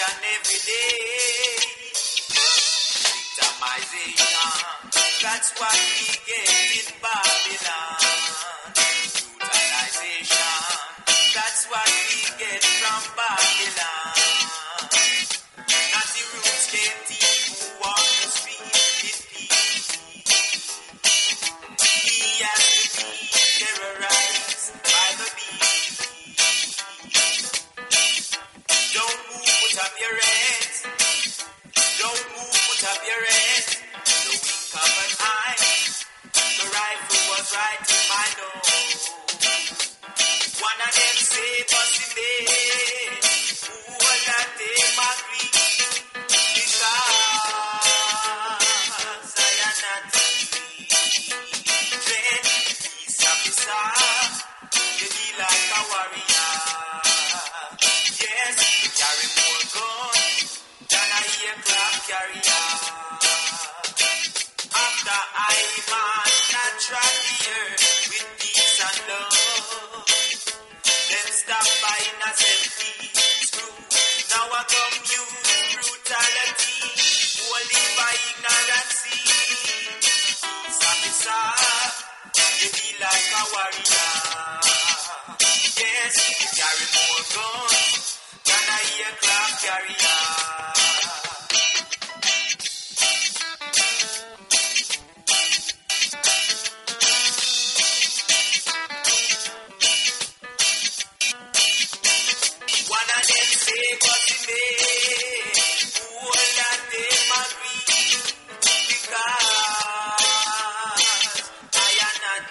and every day. Victimization, that's what we get in Babylon. Brutalization, that's what we get from Babylon. Nazi roots came deep, who walk the street in peace. He has to be terrorized by the beast. Don't move, put up your hands. Don't move, put up your hands. The wink of an eye, the rifle was right in my nose. One of them say, Bossy Bay, who will not take my grief? Because I am not then peace officer, you be like a warrior. Yes, you carry more guns than a aircraft carrier. After I man and trod the earth with peace and love, then stop by innocent peace crew. Now I come use brutality, only by ignorancy. Peace officer, you be like a warrior. Yes, you carry more guns than a aircraft carrier. One of them say, Bossy Bay, who will not take my grief? Because I am not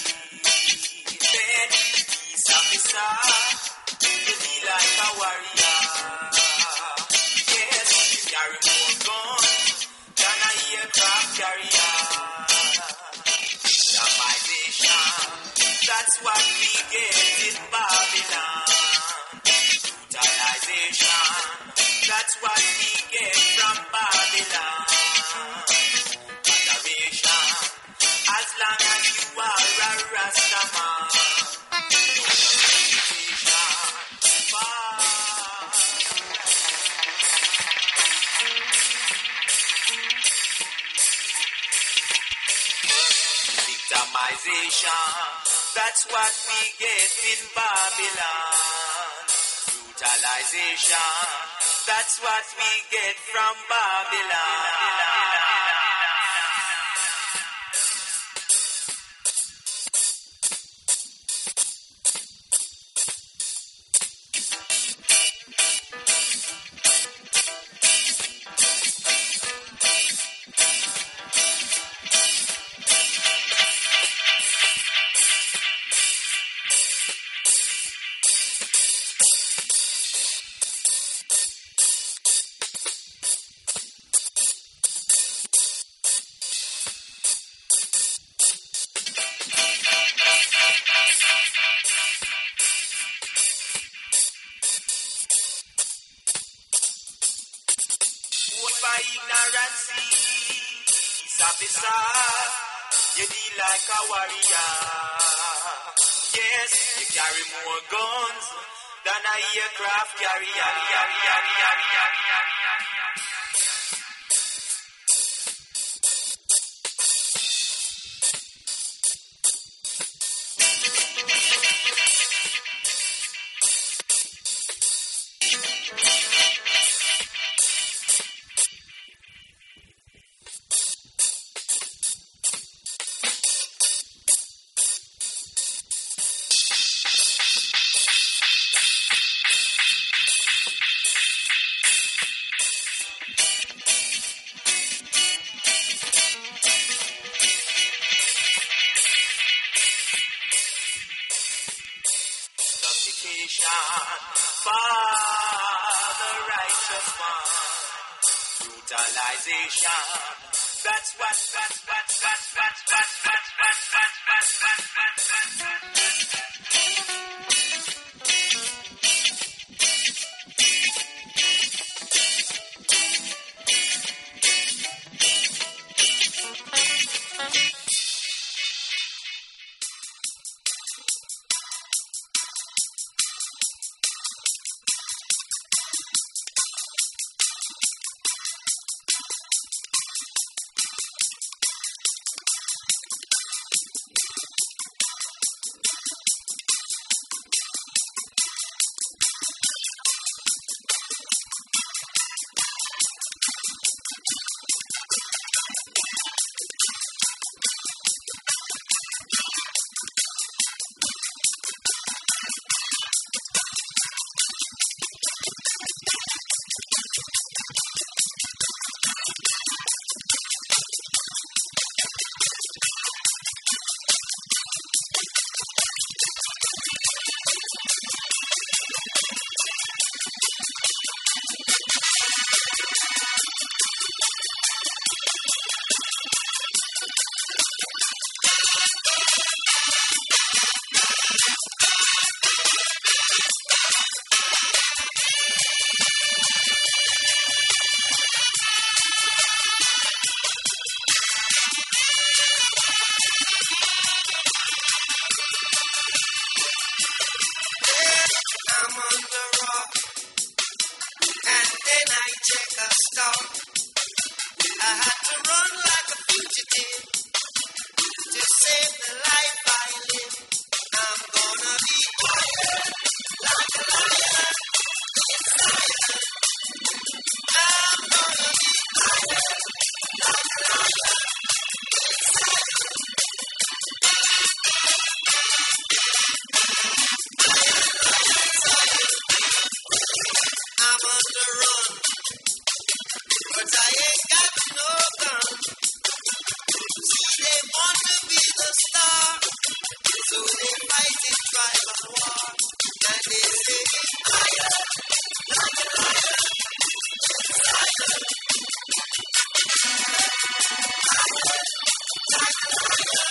dead. Peace officer, you be like a warrior. Yes, you carry more guns than a aircraft carrier. Islamization, that's what we get in Babylon. Brutalization, that's what we get from Babylon. Adoration, as long as you are a Rastaman. Victimization, that's what we get in Babylon. Brutalization, that's what we get from Babylon. Officer, you be like a warrior. Yes, you carry more guns than a aircraft carrier. Brutalization, that's what, that's what, that's what, that's what, that's what, that's what, that's I'm on the rock, and then I check a stop. I had to run like a fugitive to save the life I live. I'm gonna be quiet like a lion inside. I'm gonna be quiet like a lion inside. I'm on the run, but I ain't got no gun. See, they want to be the star, so they fight in tribal war. And they say, higher, like a lion, higher, higher, like a lion,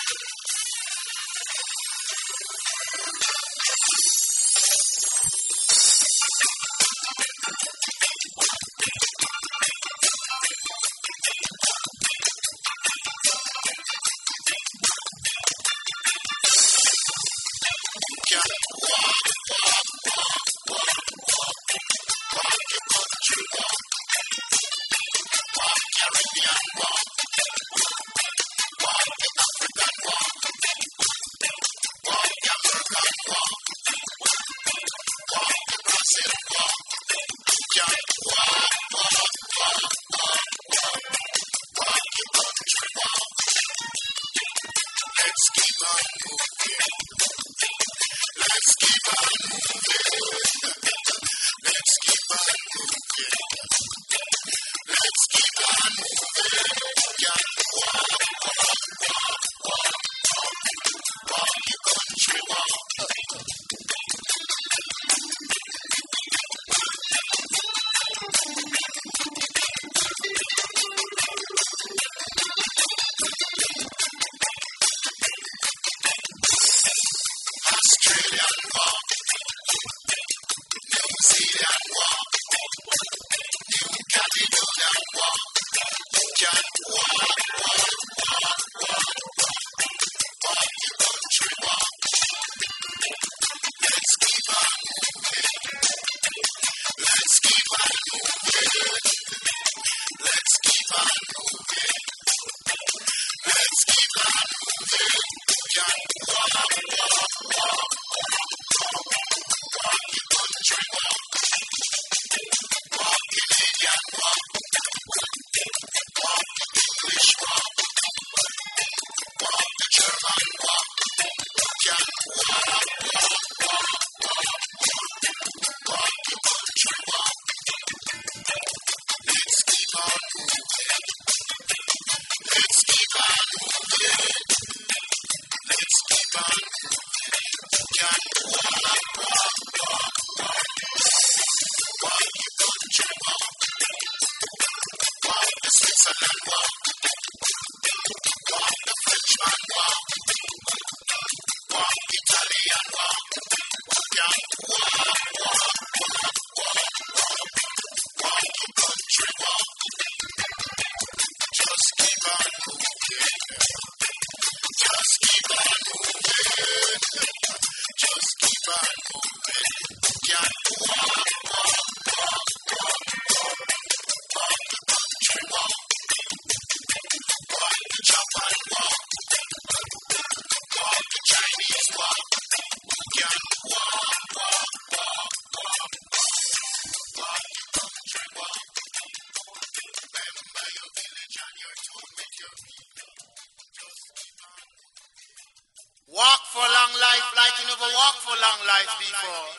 Walk for long life like you never walked for long life before.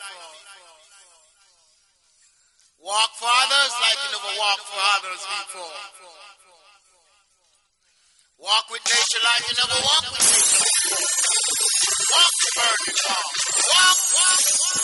Walk for others like you never walked for others before. Walk with nature like you never walked with nature before. Walk the burning walk. Walk, walk, walk.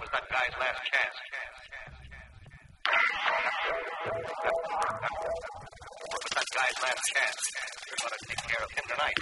was that guy's last chance. What was that guy's last chance? We're going to take care of him tonight.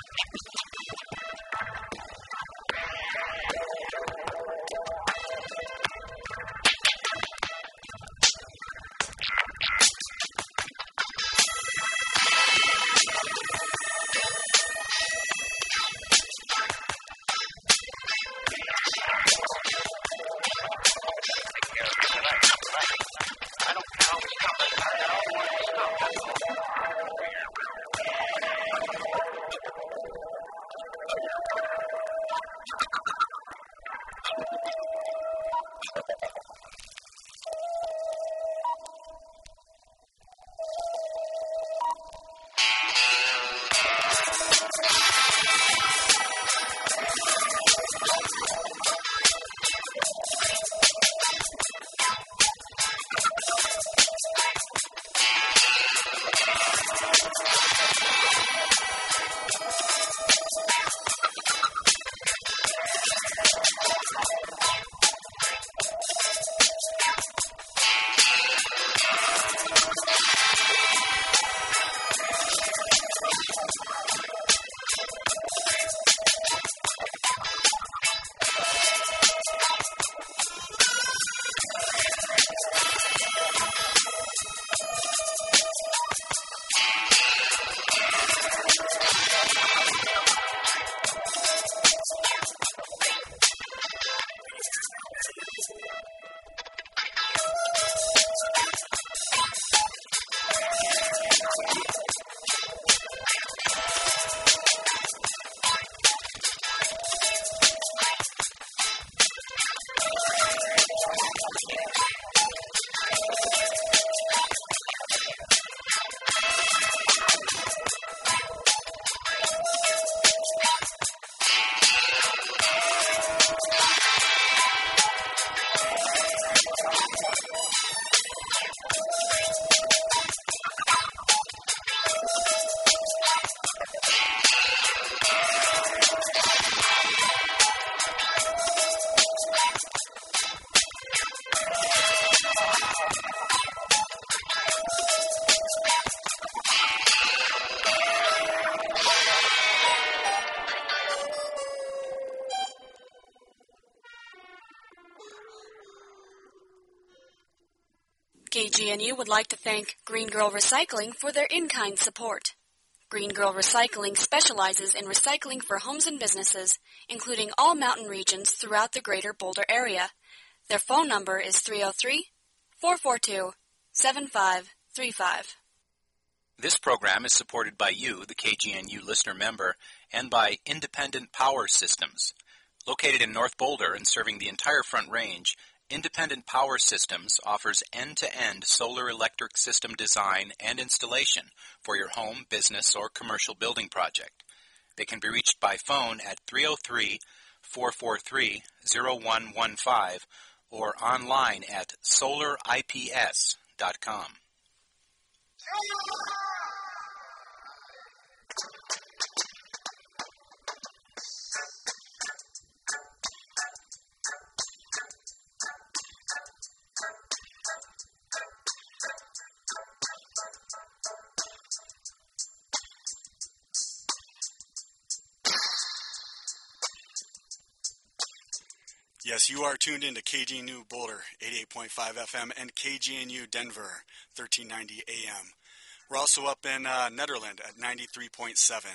K G N U would like to thank Green Girl Recycling for their in-kind support. Green Girl Recycling specializes in recycling for homes and businesses, including all mountain regions throughout the greater Boulder area. Their phone number is three oh three, four four two, seven five three five. This program is supported by you, the K G N U listener member, and by Independent Power Systems. Located in North Boulder and serving the entire Front Range, Independent Power Systems offers end-to-end solar electric system design and installation for your home, business, or commercial building project. They can be reached by phone at three oh three, four four three, oh one one five or online at solar I P S dot com. Yes, you are tuned in to K G N U Boulder, eighty-eight point five F M, and K G N U Denver, thirteen ninety A M. We're also up in uh, Nederland at ninety-three point seven.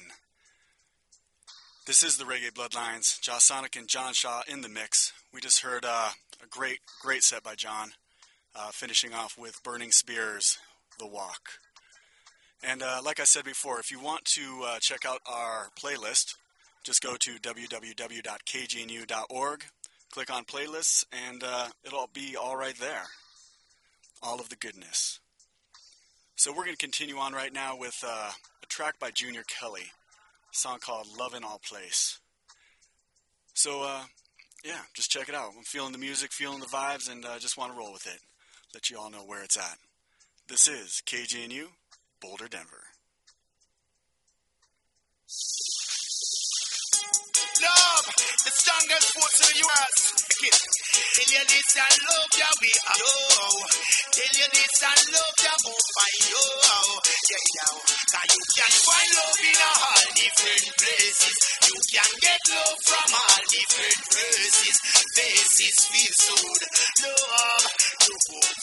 This is the Reggae Bloodlines. Josh Sonic and John Shaw in the mix. We just heard uh, a great, great set by John, uh, finishing off with Burning Spears, The Walk. And uh, like I said before, if you want to uh, check out our playlist, just go to w w w dot k g n u dot org. Click on playlists, and uh, it'll be all right there. All of the goodness. So we're going to continue on right now with uh, a track by Junior Kelly, a song called Love in All Place. So, uh, yeah, just check it out. I'm feeling the music, feeling the vibes, and uh, just want to roll with it. Let you all know where it's at. This is K G N U, Boulder, Denver. Love, the strongest force in the U S. Tell you this and love ya we are. Yo. Tell you this and love ya won't find you. Yeah, yeah. Cause you can find love in all different places. You can get love from all different races. Faces feel so good. Love, you won't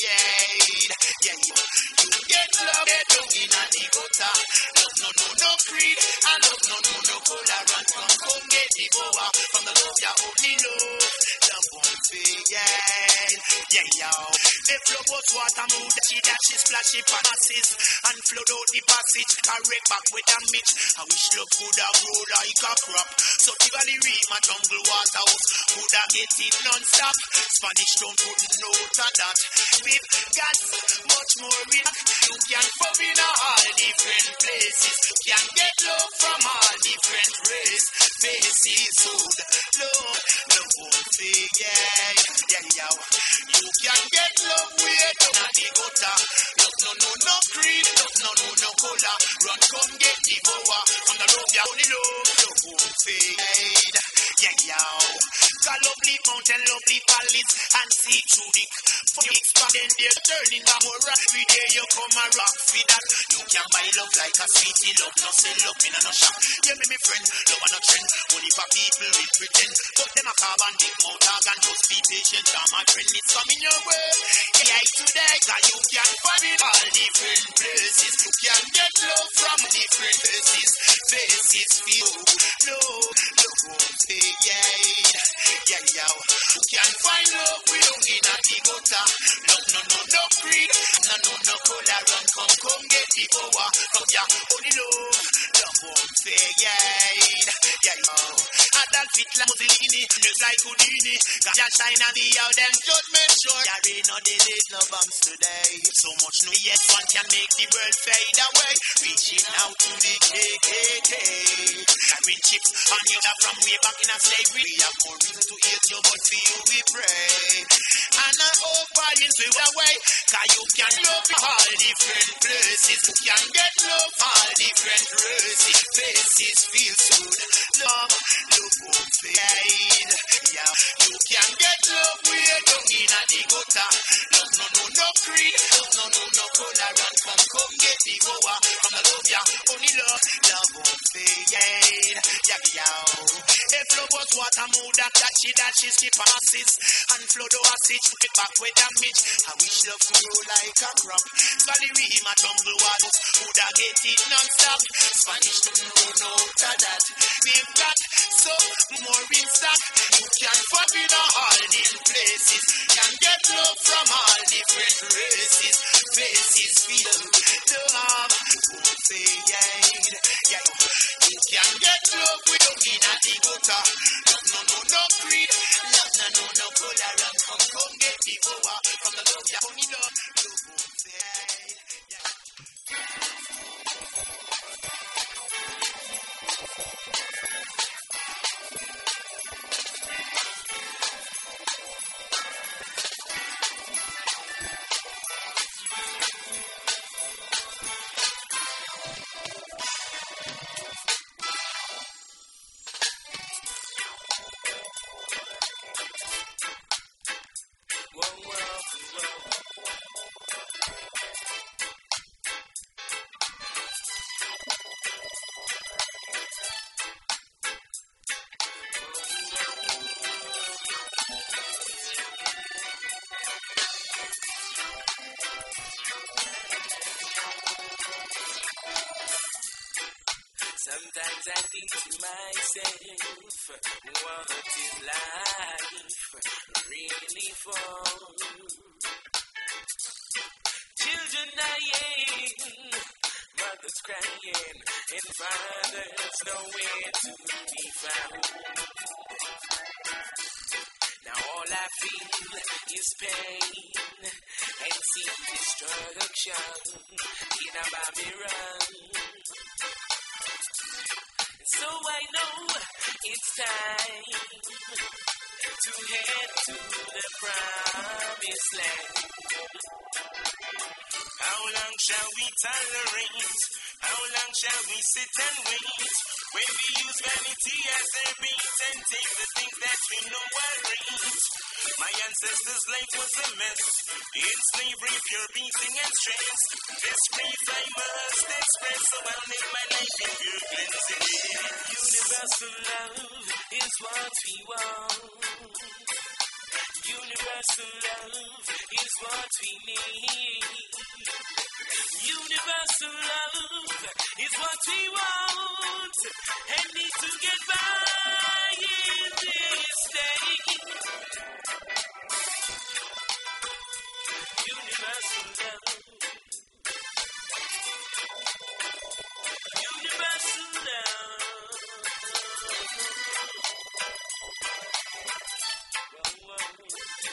fade. Yeah, yeah. You get love, get love in a the gutter. Love no, no, no creed. And love no, no, no color. Run, come, come, get the power. From the love ya only love. Love won't fade. Yeah, yeah. If love was water, mood, she that she splashy passes and flood out the passage, correct back with a mitch. I wish love could have grow like a crop. So Tivoli read my jungle water house, could have get it non-stop. Spanish don't put note on that. We've got much more in. You can fall in all different places. You can get love from all different race. Faces, food, love, love won't fade. Yeah, yeah, yeah. You can get love way down at the gutter. Love no, no, no creed. Love no, no, no color. Run, come get the power. From the love, ya only love. Love won't fade. Yeah, yeah. Got lovely mountain, lovely valleys, and see through the for you expand then they're turning down more every day you come a rock for that. You can buy love like a sweetie love, no sell up in a no shop. Yeah, me, me friend, love and a trend. Only for people will pretend. But them a carbon big mouth and just be patient. I'm a friend, it's coming your way. Yeah, today, cause you can find it all different places. You can get love from different places. Faces feel love, love won't fade. Yeah, yeah, yeah. You can find love we don't in a the gutter. Love no, no, no creed. No, no, no color. Run, come, come get the power. From ya, only love, love won't fade. Yeah, yeah, yeah. Adult fit like Mussolini, look like Houdini. Got ya shine and the out them judgment sure. Yeah, rain on the late no bombs today. So much no yet one can make the world fade away. Reaching out to the K K K. Carrying chips on you that from way back in a slavery. We have more reason to hate you, but for you we pray. And I hope violence will away. Cause you can love all different places. You can get love all different races. Faces feel good. Love, love won't fade. Yeah, you can get love way down in a the gutter. Love no, no, no creed. Love no, no, no color. And come, come get the power. From the love, yeah, only love. Love won't fade. Yeah, yeah. If love was water, mood that catch it, that she skip passes and flood over stitch, put it back with damage. I wish love could grow like a crop. Valerie, my jungle waters, would I get it non-stop? Spanish don't know no to that. We've got so more in stock. You can fuck in all different places. Can get love from all different races. Faces feel love won't fade. Yeah, you can get love without in a the gutter. Love no, no, no creed. Love no, no, no color. And come, come get the power. From the love, yeah, only love. Love won't fade. Yeah. Sometimes I think to myself, what is life really for? Children dying, mothers crying, and fathers nowhere to be found. Now all I feel is pain and see destruction in a Babylon. So I know it's time to head to the promised promised land. How long shall we tolerate? How long shall we sit and wait? When we use vanity as a bait and take the things that we know are right. My ancestors' life was a mess. In slavery, pure beating and stress. This grief I must express, so I'll live my life in pure cleansing. Universal love is what we want. Universal love is what we need. Universal love is what we want and need to get by in this day. Universal love. Universal love. Whoa, whoa.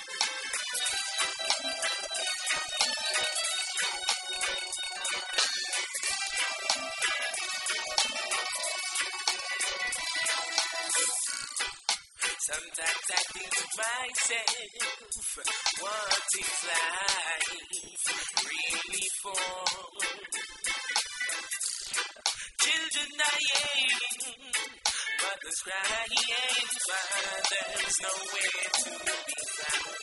Sometimes I think to myself, what is life really for? Children dying, mothers crying, fathers nowhere to be found.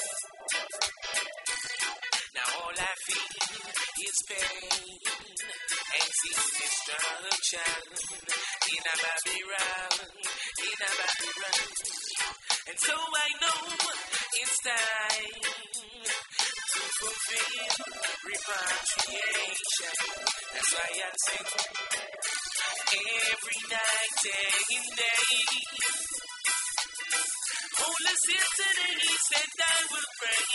Now all I feel is pain and see destruction in a Babylon, in a Babylon. And so I know it's time to fulfill repatriation. That's why I sing every night, day and day. Holy yesterday he said I will pray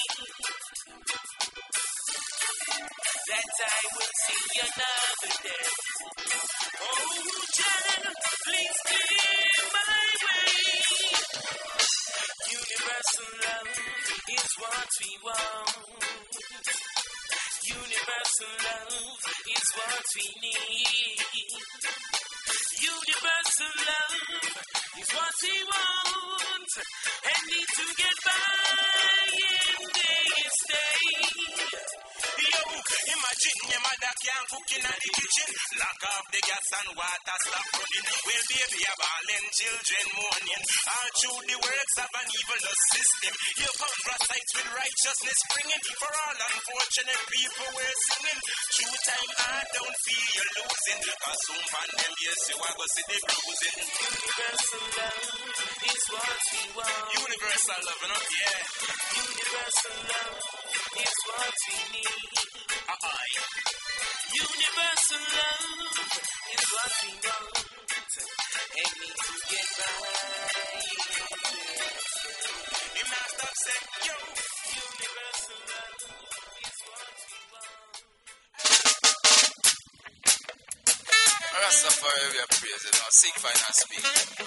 that I will see another day. Oh, Jah, please clear my way. Universal love is what we want. Universal love is what we need. Universal love is what we want and need to get by in this day. Yo, imagine your mother can't cook in the kitchen. Lock off the gas and water stop running. Well, baby, a ballin', children mourning. All through the works of an evil system. You parasites with righteousness springing. For all unfortunate people we're singing. True time, I don't feel you're losing. Cause soon on them, yes, you are going to see the bruising. Universal love is what we want. Universal love, you know? Yeah. Universal love is what we need. Uh-uh. Universal love is what we want and need to get by. You must have said, yo. Universal love is what we want. Rastafari, we are praising. Now sing, fine, and speak.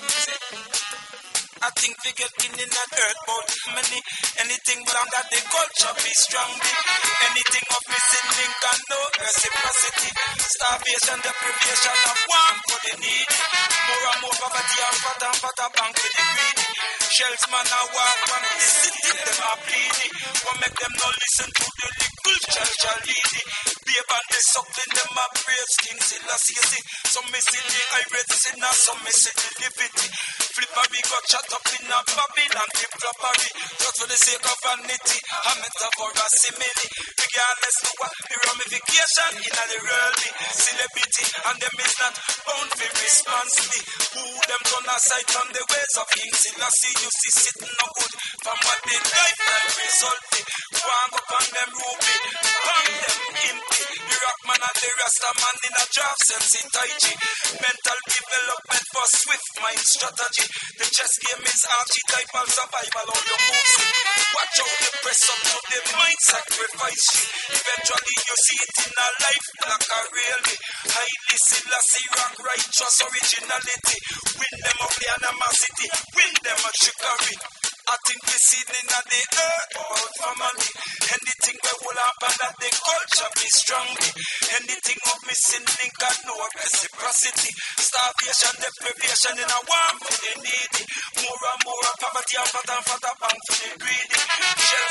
I think we get in in that earth about money. Anything wrong that the culture be strong. Anything of missing link and no reciprocity. Starvation, deprivation of one for the need. More and more poverty and fat and fat a bank with the greedy. Shells man a walk on the city, them are bleeding. What make them not listen to the little church shall lead it. Babe and they suckling them a brave skin. Still a see see. Some me see the irate sinner, some me see the liberty. Flippery got shut up in a Babylon, tip floppery. Just for the sake of vanity, a metaphor, a simile. Regardless of what the ramification in the worldly celebrity, and them is not bound for responsibly. Who them turn aside on the ways of King Selassie, you see sitting no good from what they lifetime resulted. Wang up on them ruby, bang them empty. The rock man and the rasta man in a draft sense in Tai Chi. Mental development for swift mind strategy. The chess game is archetypal survival on your moves. Watch out the press up to the mind sacrifice. Eventually you see it in a life like a really highly Selassie rock righteous originality. Win them of the animosity, win them of trickery. I think we see in the earth about family. Anything we will happen that the culture be strongly. Anything of missing link and no reciprocity. Starvation, deprivation in a warm for the needy. More and more poverty and fat and fat bank for the greedy. Shells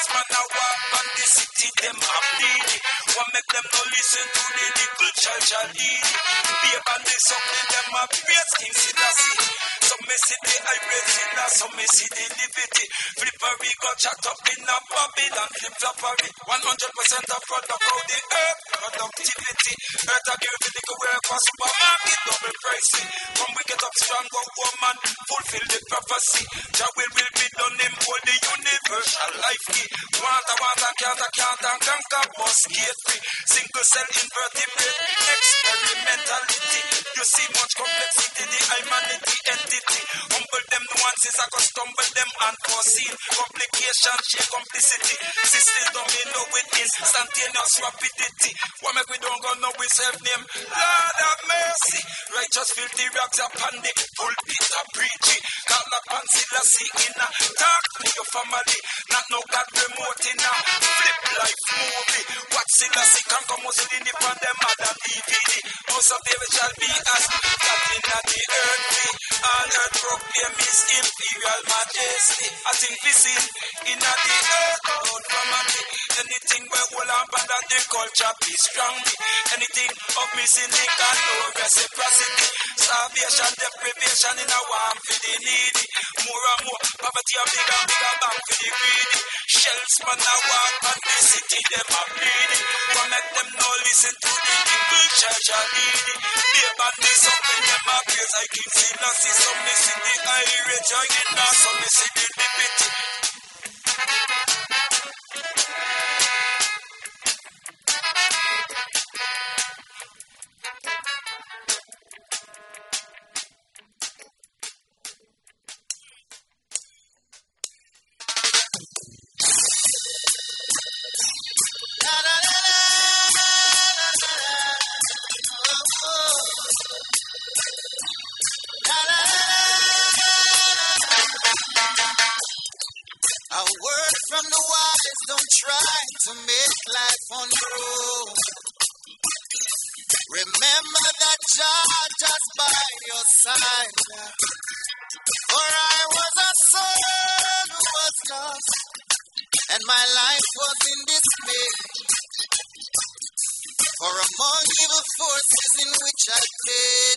man a walk on the city, them a bleed. What make them no listen to the little child child lead? Babe and they suckling them a praise King Selassie. Some may see the irate sinner, some may see the liberty. Flippery got chat up in a Babylon, flip floppery. one hundred percent of product of the earth, productivity. Earth a give the nigga work for supermarket, double pricing. Come we get up strong, go woman, fulfill the prophecy. Jah will will be done, him hold the universal life key. Want a want a can't a can't and conquer, bus gate free. Single cell invertebrate, experimentality. You see much complexity, the humanity entity. Humble them nuances, I go stumble them unforeseen. Complication, sheer complicity. System don't mean no with instantaneous rapidity. What make we don't go know we self name? Lord have mercy. Righteous filthy rags upon the pulpit of preachy. Call upon Selassie in a talk to your family. Not no God remote in a flip life movie. What Selassie can come was in the pan them other D V D. Most of them shall be as that in the earth be. All earth proclaim his imperial majesty. I think we seen in the earth out from a anything where all abandon the culture be strong. Anything of missing link and no reciprocity. Starvation, deprivation in a warm for the needy. More and more poverty a bigger and bigger bang for the greedy. Shells man a walk on the city, them a bleeding. But make them no listen to the people church a leading. They ban me something them a praise I can see no see some me see the irate jogging now some me see the liberty. To make life on your own. Remember that Jah just by your side. For I was a son who was lost, and my life was in dismay. For among evil forces in which I played,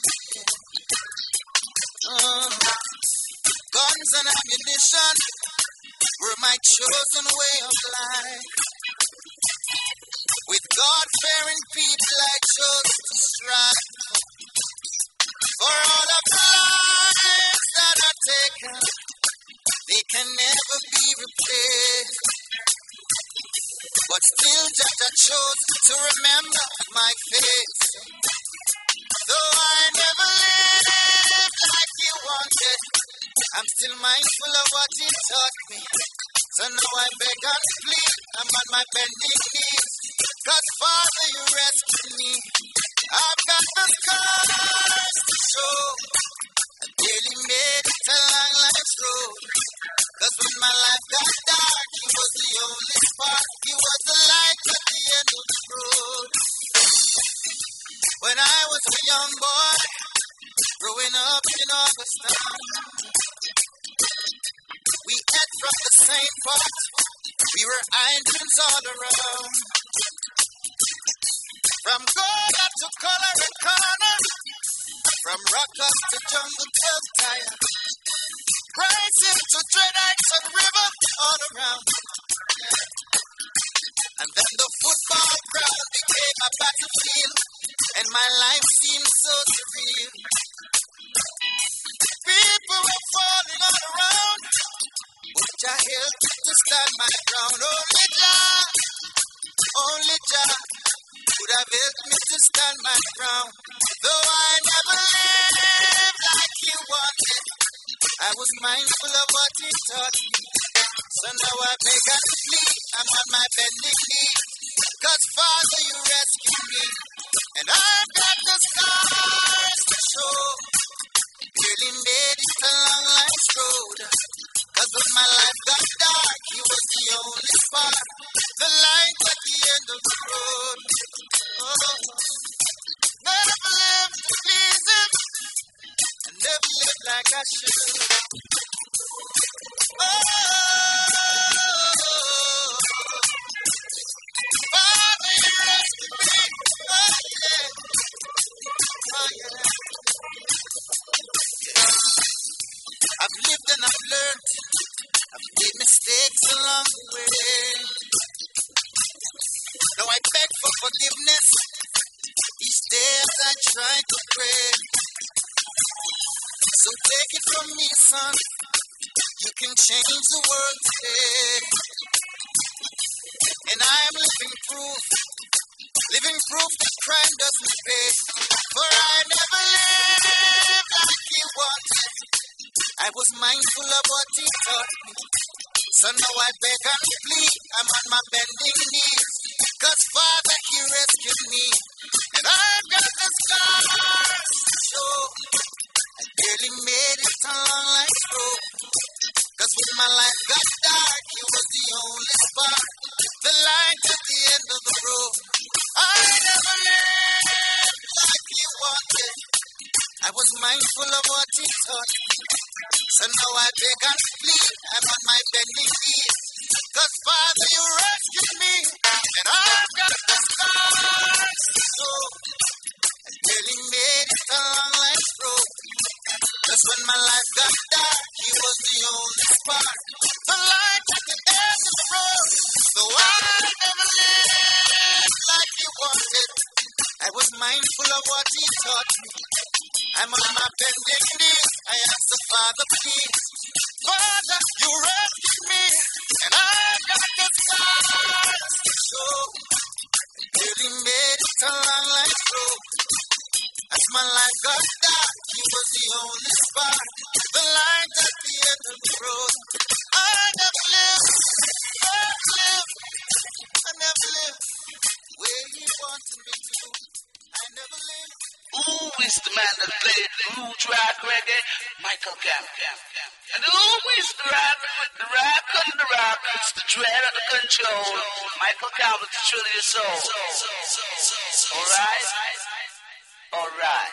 uh, guns and ammunition were my chosen way of life. With God-fearing people I chose to strive. For all of the lives that are taken, they can never be replaced. But still just I chose to remember my face. Though I never lived like you wanted, I'm still mindful of what you taught me. So now I beg and plead, I'm on my bending knees. Cause Father, you rescued me. I've got the scars to show. I daily made it a long life's road. Cause when my life got dark, he was the only spark. He was the light at the end of the road. When I was a young boy, growing up in Augustown, we ate from the same pot. We were Indians all around. From Gola to Colorado, from Rockers to Jungle Tire, Rising to Dreadites and River, all around. And then the football ground became a battlefield, and my life seemed so surreal. People were falling all around, which I helped to stand my ground. Only Jah, only Jah would have helped me to stand my ground. Though I never lived like he wanted, I was mindful of what he taught me. So now I beg and plead, I'm on my bending knee. Cause Father, you rescued me, and I've got the scars to show. Barely made it a long life's road. Cause when my life got dark, he was the only spark, the light at the end of the road. Oh, never lived to please him, and never lived like I should. Oh, I could pray. So take it from me, son. You can change the world today. And I am living proof, living proof that crime doesn't pay. For I never lived like he wanted. I was mindful of what he taught me. So now I beg and plead, I'm on my bending knees. Cause Father, he rescued me. And I've got the scars to show. I barely made it along life's road. Cause when my life got dark, he was the only spark. The light at the end of the road. I never lived like he wanted. I was mindful of what he taught me. So now I beg and plead, I'm on my bending knees. Cause Father, you rescued me. And I've got the scars to show. I barely made it along life's road. Cause when my life got dark, he was the only spark. The light at the end of the road. So I never lived like he wanted. I was mindful of what he taught me. I'm on my bending knees. I ask the Father, please. Father, you rescued me. And I've got the scars to show. I barely made it along life's road. As my life got dark, he was the only spark. The light at the end of the road. I never lived, never lived, I never lived where he wanted me to. I never lived. Who is the man that played roots rock reggae? Michael Campbell. And who is the rap with the rap and the rap? It's the dread of the control. Michael Campbell, the truth of your soul. Alright? Alright.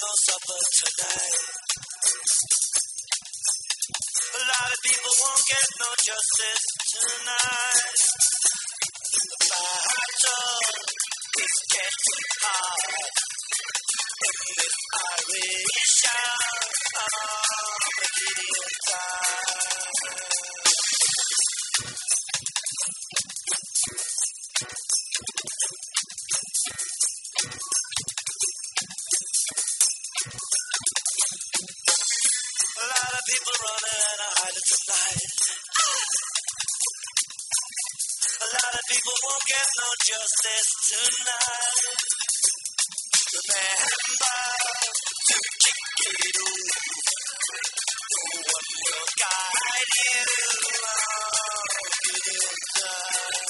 no supper tonight. A lot of people won't get no justice tonight. The battle is getting hard in this Irish town of the Gideon time. A lot of people running and hiding tonight. A lot of people won't get no justice tonight. Remember to kick it off. No one will guide you on Gideon time.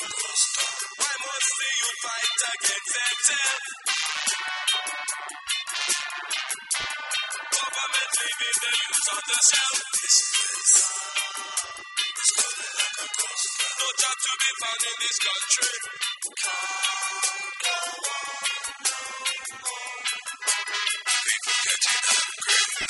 Why must the youth fight against themselves? Government leaving the youth on the shelf. No job to be found in this country. People getting hungry.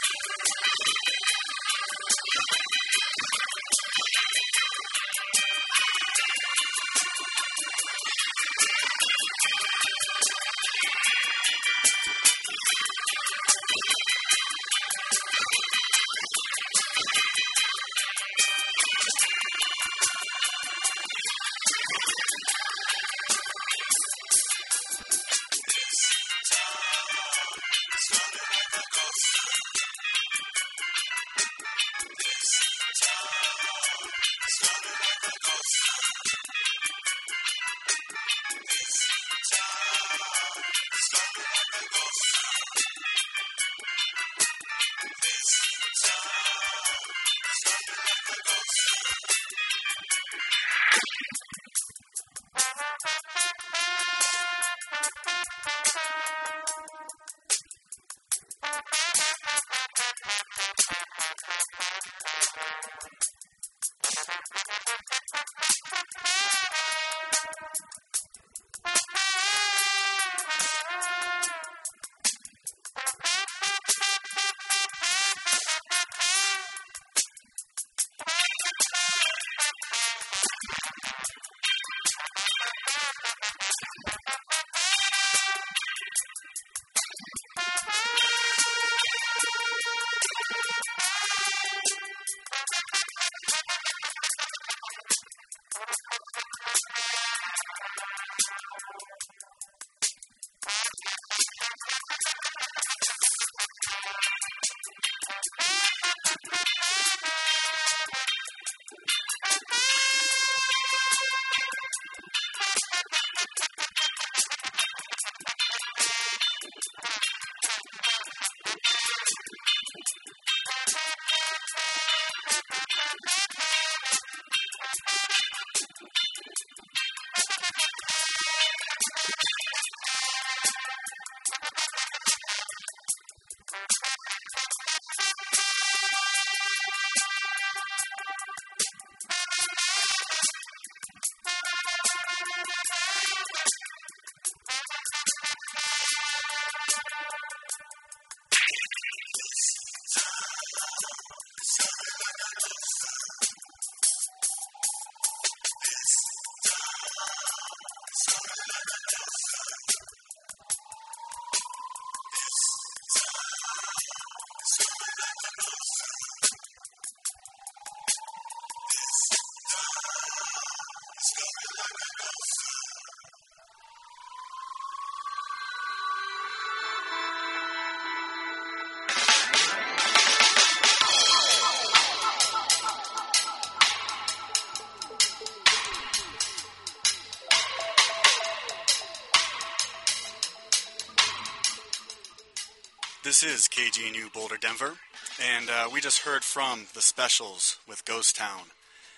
This is K G N U Boulder, Denver, and uh, we just heard from the Specials with Ghost Town.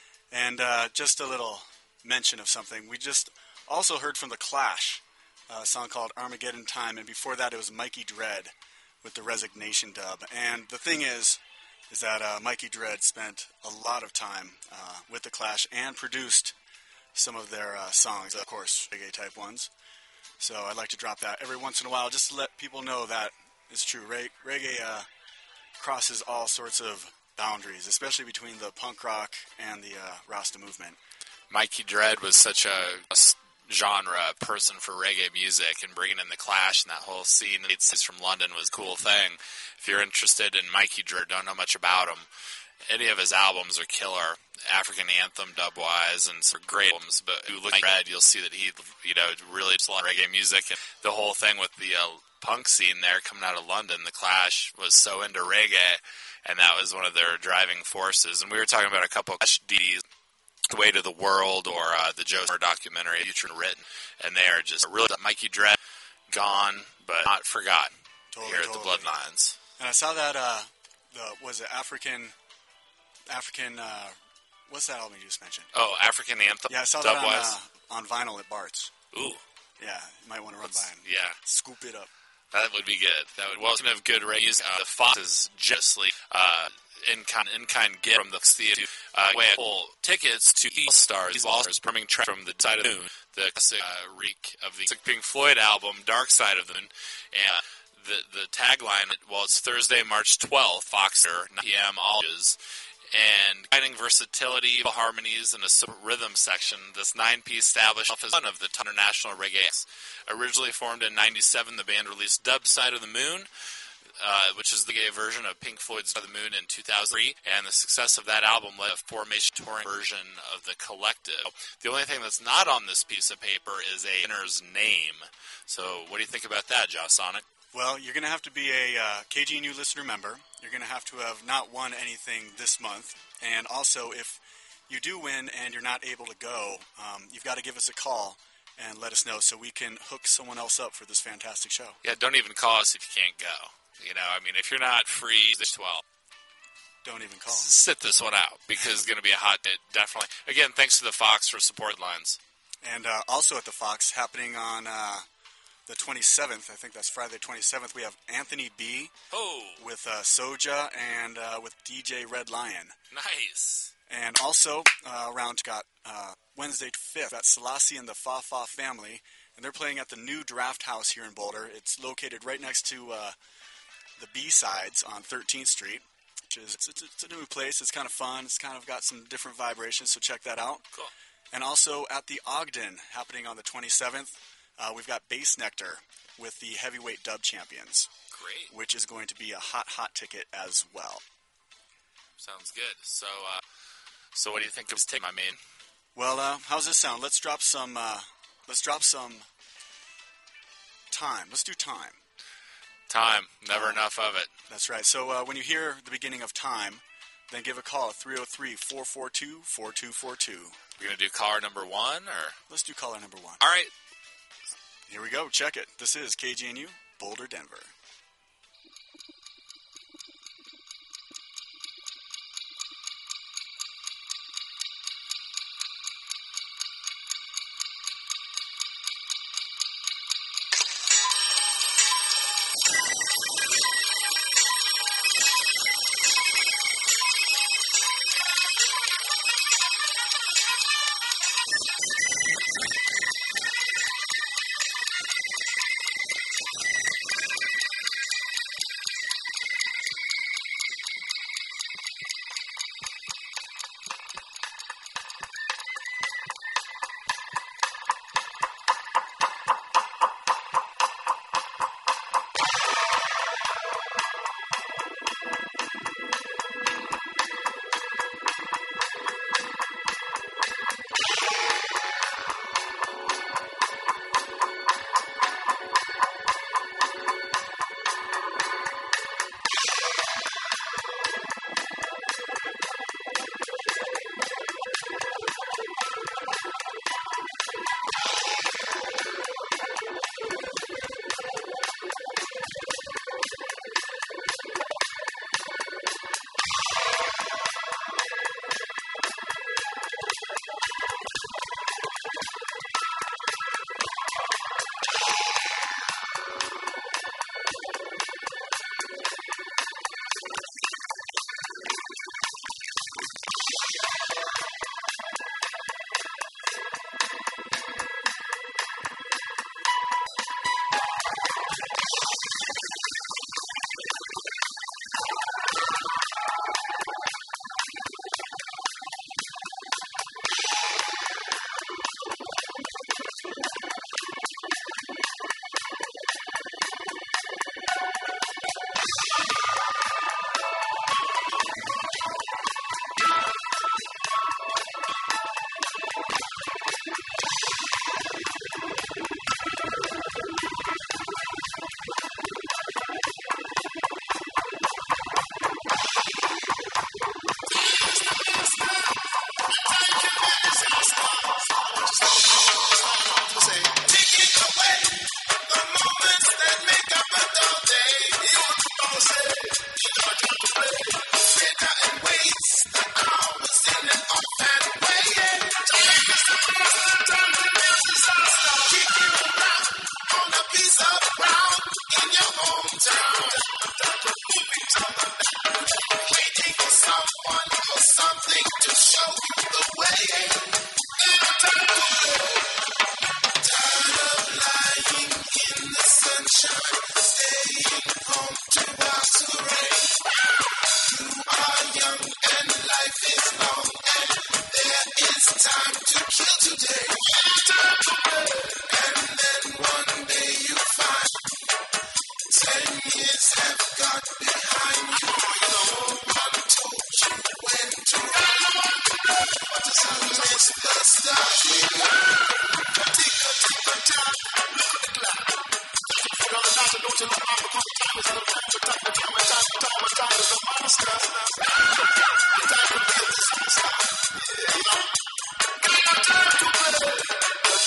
And uh, just a little mention of something. We just also heard from The Clash, a song called Armageddon Time, and before that it was Mikey Dread with the Resignation dub. And the thing is, is that uh, Mikey Dread spent a lot of time uh, with The Clash and produced some of their uh, songs, of course, reggae-type ones. So I'd like to drop that every once in a while just to let people know that it's true. Re- reggae uh, crosses all sorts of boundaries, especially between the punk rock and the uh, Rasta movement. Mikey Dread was such a, a genre person for reggae music, and bringing in The Clash and that whole scene it's from London was a cool thing. If you're interested in Mikey Dread, don't know much about him, any of his albums are killer. African Anthem dub-wise, and some great albums, but if you look at Dread, you'll see that he, you know, really just a lot of reggae music, and the whole thing with the uh, punk scene there coming out of London, The Clash was so into reggae, and that was one of their driving forces. And we were talking about a couple of Clash D Vs, The Way to the World, or uh, the Joe Star documentary, Future Written, and they are just really Mikey Dread, gone, but not forgotten Totally, here at totally. the Bloodlines. And I saw that, uh, the was it African, African uh, what's that album you just mentioned? Oh, African Anthem. Yeah, I saw that on, Dubwise. uh, on vinyl at Bart's. Ooh. Yeah, you might want to run Let's- by and Yeah. scoop it up. That would be good. That would well speaking of good ratings. Uh, the Fox is justly uh, in kind in kind gift from the theater to uh, way full tickets to All Stars. All Stars performing track from the Side of the Moon, the classic uh, reek of the Pink Floyd album, Dark Side of the Moon, and uh, the the tagline. Well, it's Thursday, March twelfth, Foxer, nine p.m. all ages. And combining versatility, harmonies, and a simple rhythm section, this nine-piece established itself as one of the top international reggae acts. Originally formed in ninety-seven, the band released Dub Side of the Moon, uh, which is the gay version of Pink Floyd's Side of the Moon in two thousand three, and the success of that album led to a formation touring version of the collective. The only thing that's not on this piece of paper is a winner's name. So what do you think about that, Josh Sonic? Well, you're going to have to be a uh, K G N U listener member. You're going to have to have not won anything this month. And also, if you do win and you're not able to go, um, you've got to give us a call and let us know so we can hook someone else up for this fantastic show. Yeah, don't even call us if you can't go. You know, I mean, if you're not free this twelve, don't even call. Sit this one out because it's going to be a hot day, definitely. Again, thanks to the Fox for support lines. And uh, also at the Fox, happening on uh, the twenty-seventh, I think that's Friday the twenty-seventh, we have Anthony B. Oh. with uh, Soja and uh, with D J Red Lion. Nice. And also, uh, around got uh, Wednesday fifth, that's Selassie and the Fa Fa Family, and they're playing at the new Draft House here in Boulder. It's located right next to uh, the B-Sides on thirteenth Street, which is it's, it's a new place. It's kind of fun. It's kind of got some different vibrations, so check that out. Cool. And also at the Ogden, happening on the twenty-seventh, uh, we've got Bass Nectar with the Heavyweight Dub Champions. Great. Which is going to be a hot, hot ticket as well. Sounds good. So, uh, so what do you think of this take, my man? Well, uh, how's this sound? Let's drop some. Uh, let's drop some time. Let's do time. Time. Never enough of it. That's right. So uh, when you hear the beginning of time, then give a call at three oh three, four four two, four two four two. We're going to do caller number one, or? Let's do caller number one. All right. Here we go. Check it. This is K G N U, Boulder, Denver.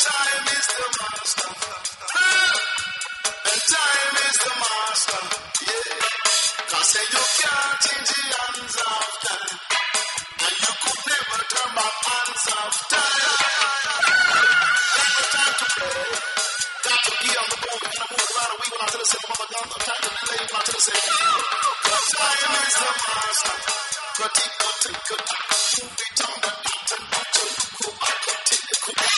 time is the master. Ah! And time is the master. Yeah. Cause say you can't change the hands of time. And you could never turn back hands of time. Never time to play. Got to be on the board. You know, move around. We will not tell the same mother down. I'm trying to delay. Not to the same. Cause time is the master. Cut it, cut it, cut it. Move it on the dot and dot. So you go back, cut it, cut it.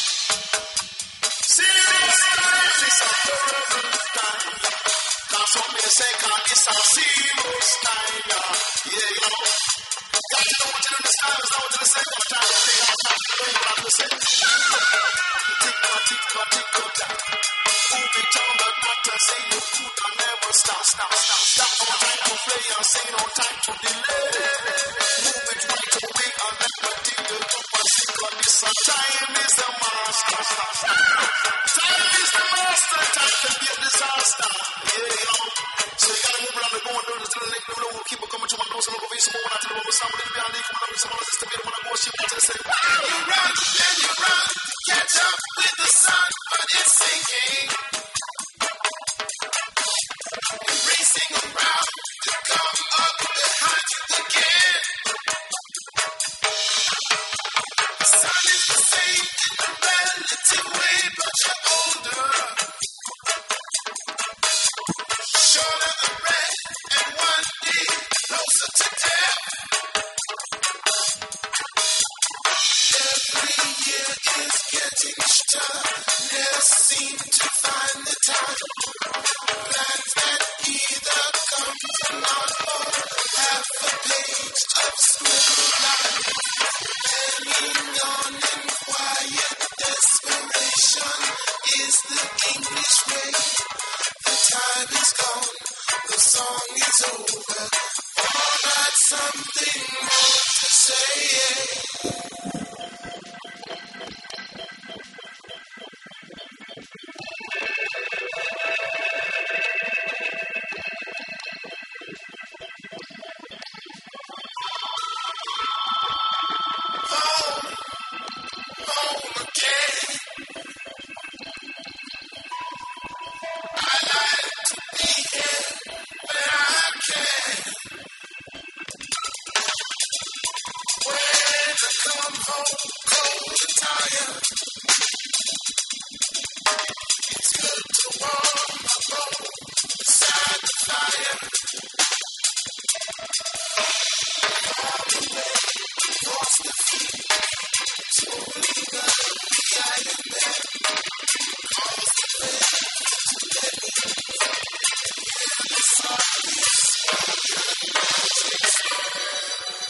Serious time is a horrible time. Cause some may say, God, it's a serious time. Yeah, you know. Got to know what you understand. It's not what you say. What time to say. How time to know what I'm say. Tick, cut, tick, cut, tick, cut, tick. Move it on the dot and say you could have never stop, stop, stop, stop. No time to play and say no time to delay. Move it right away and never dig the up and sing on this. Time is the master. Time is the master. Time can be a disaster. Yeah, you know. So you gotta move around the board, do this little lick, little little keep it coming to my nose and look over some more. Not to the moment, somebody to be on the come on, some other system, you wanna go, she wants to say, when you run, then you run, catch up with the sun, but it's sinking. You're racing around to come up behind you again. The sun is the same in a relative way, but you're older. Shorter the red and one day closer to death. Every year is getting shorter. Never seem to find the time. Plans that either come to naught or half a page of scribbled line. Hanging on in quiet desperation is the English way. The time is gone, the song is over. All got something more to say. Home, home again. I like to be here where I can. When I come home cold and tired, it's good to warm my bones beside the fire. Far away across the field, slowly learn guiding them. Across the bed to let me hear the softest spoken magic song.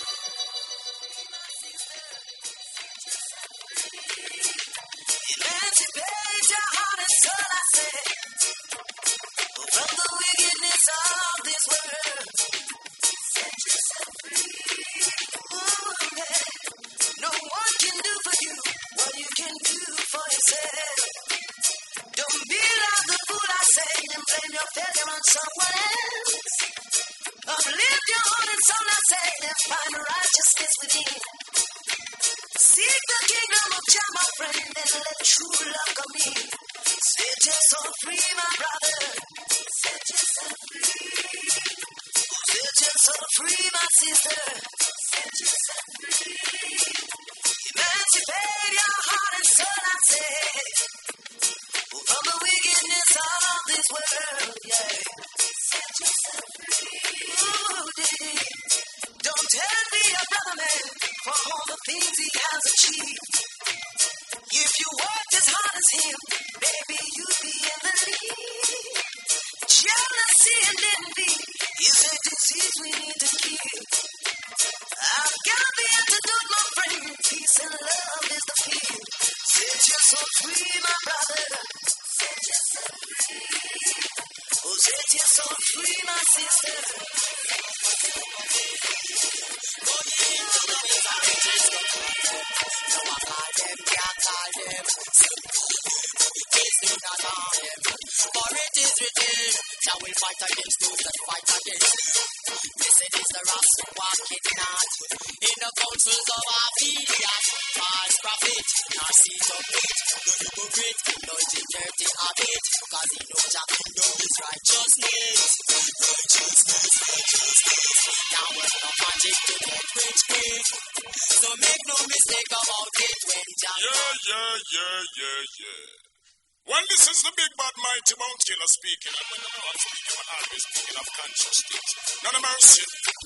Emancipate your heart and soul, I say, from the wickedness of this world. Set yourself free. Ooh, yeah. No one can do for you what you can do for yourself. Don't be like the fool, I say, and blame your failure on someone else. Uplift your heart and soul, I say, and find righteousness within. Seek the kingdom of Jah, my friend, and let true love come in. Set yourself free, my brother. Set yourself free. Set yourself free, my sister. Set yourself free. Emancipate your heart and soul, I say, from the wickedness of this world, yeah. Set yourself free. Ooh, yeah. Don't envy your brother, man, for all the things he has achieved. If you worked as hard as him, baby, you'd be in the lead. Jealousy and envy is a disease we need to kill. I've got the antidote, my friend. Peace and love is the field. Set yourself free, my brother. Set yourself free. Oh, set yourself free, my sister. Oh, yeah, love is our riches. No, I call them, can't call them. It's not on them. For it is written, shall we fight against those that fight against? Blessed is the Rasta walking not in the councils of our Phileas, false prophet, nor seed of it. No hypocrite, no dirty habit, cause he knows that kingdom is righteousness. Righteousness, righteousness. Now we're not magic to get rich quick. So make no mistake about it when Jah. Yeah, yeah, yeah, yeah, yeah. Well, this is the big bad mighty Mount Killer speaking, and when I'm speaking, I'm always speaking of conscious things. None of mercy.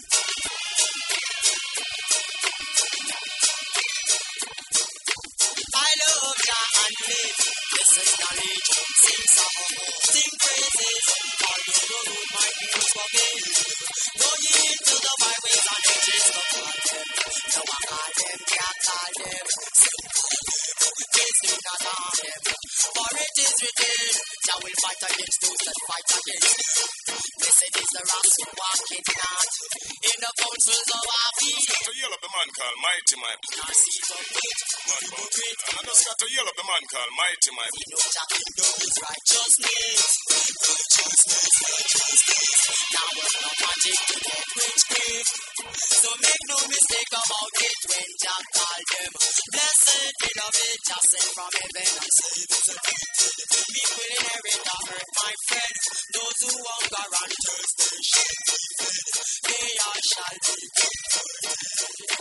I love Jah and live. This is knowledge. Sing song, sing praises. Although the road might be rugged, go ye into the byways and edges to call them. No one call them, can't call them. Sing call them, please do not harm them. For it is written, Jah will fight against those that fight against him. Blessed is the rust who walketh not in the counsels of our feet. To yell up the man called Mighty Man. Nor sees of wit, Man, hypocrite. And I just got to yell up the man called Mighty Man. he knows Jah kingdom is righteousness. Righteousness, righteousness. Now we're not magic to get rich quick. So make no mistake about it when Jah call them. Blessed, beloved, Jah sent from heaven and say this a people will inherit the earth, my friend. Those who hunger and thirst, they shall be fed. They all shall be fed.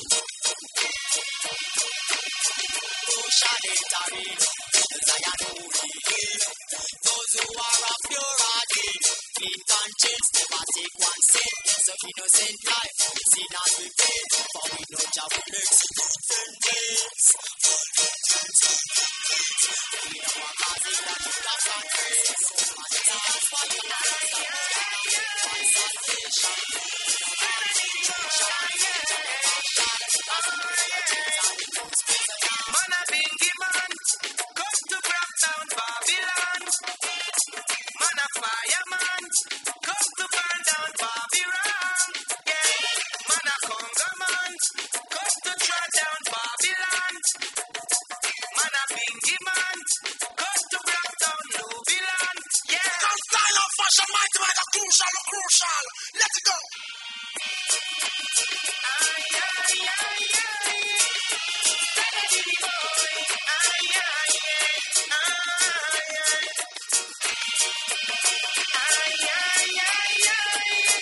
Who shall enter in? The Zion Holy Hill. Those who are of pure heart, clean conscience, never take one sin. Yes, of innocent life, sinners will pay. For we know Jah will execute vengeance. All vengeance, all vengeance. We know what causes that you love and praise. And that's why you love us, that we are my salvation. Man a bingy man, come to bring down Babylon. Man a fireman, come to burn down Babylon. Yeah, man a conga man, come to try down Babylon. Man a bingy man, come to bring down Babylon. Yeah. Come style of fashion, mighty man, the crucial, the crucial. Let's go. Ay, ay, ay, ay. Baby boy, ay, ay, ay, ay, ay, ay, ay, ay.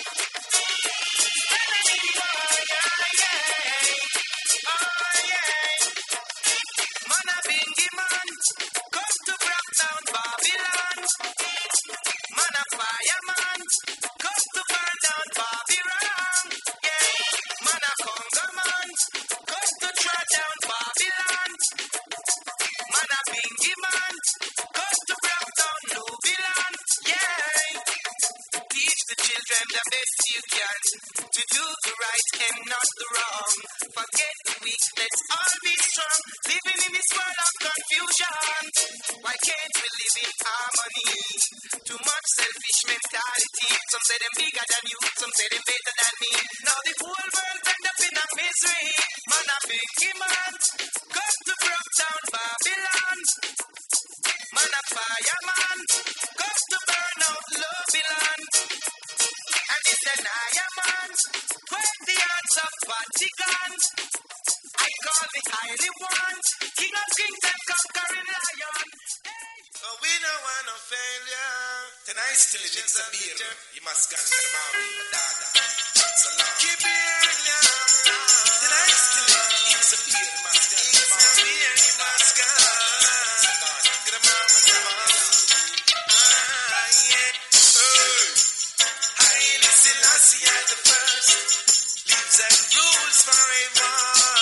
Baby boy, ay, ay, ay, ay. Man a bingy man, come to bring down Babylon. Man a fireman, come to burn down Babylon. Yeah, man a conga man, come to try down Babylon. Man a bingy man, come to bring down Babylon. Yeah, teach the children the best you can to do the right and not the wrong. Forget the weak, let's all be strong. Living in this world of confusion, why can't we live in harmony? Too much selfish mentality. Some say them bigger than you, some say them better than me. Now the whole world end up in a misery. Man a bingy man, come to broke down Babylon. Man a fireman, come to burn out Babylon. And it's an iron man, where the hearts of Vatican. I call the highly one, king of kings and conquering lion. But we don't want no failure. Tonight still it is a beer. You must go to the Maui, my dada. So long. Keep it tonight still it is a beer. You must go to the Maui. You must go. Get a mama, get a mama. Ah, yeah. Hey. Haile Selassie at the first. Lives and rules forever.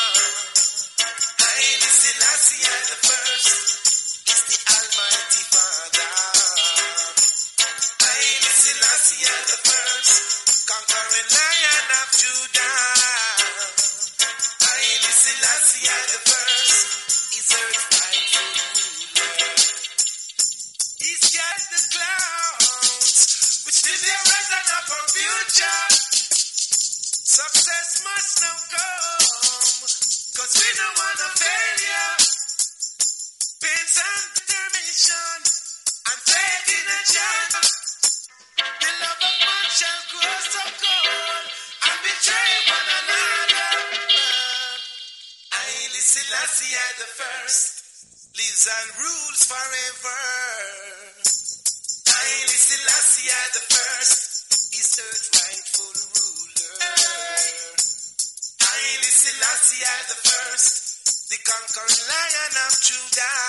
Haile Selassie at the first. Is the Almighty Father. Haile Selassie at the first, conquering Lion of Judah. Haile Selassie at the first, is earth's rightful ruler. He scattered the clouds, which did the reason of our future. Success must now come, cause we don't want a failure. Pains and determination, and faith in a child. The love of man shall grow so cold, and betray one another. Haile Selassie the first, leaves lives and rules forever. Haile Selassie the first is earth rightful ruler. Haile Selassie the first, the conquering lion of Judah.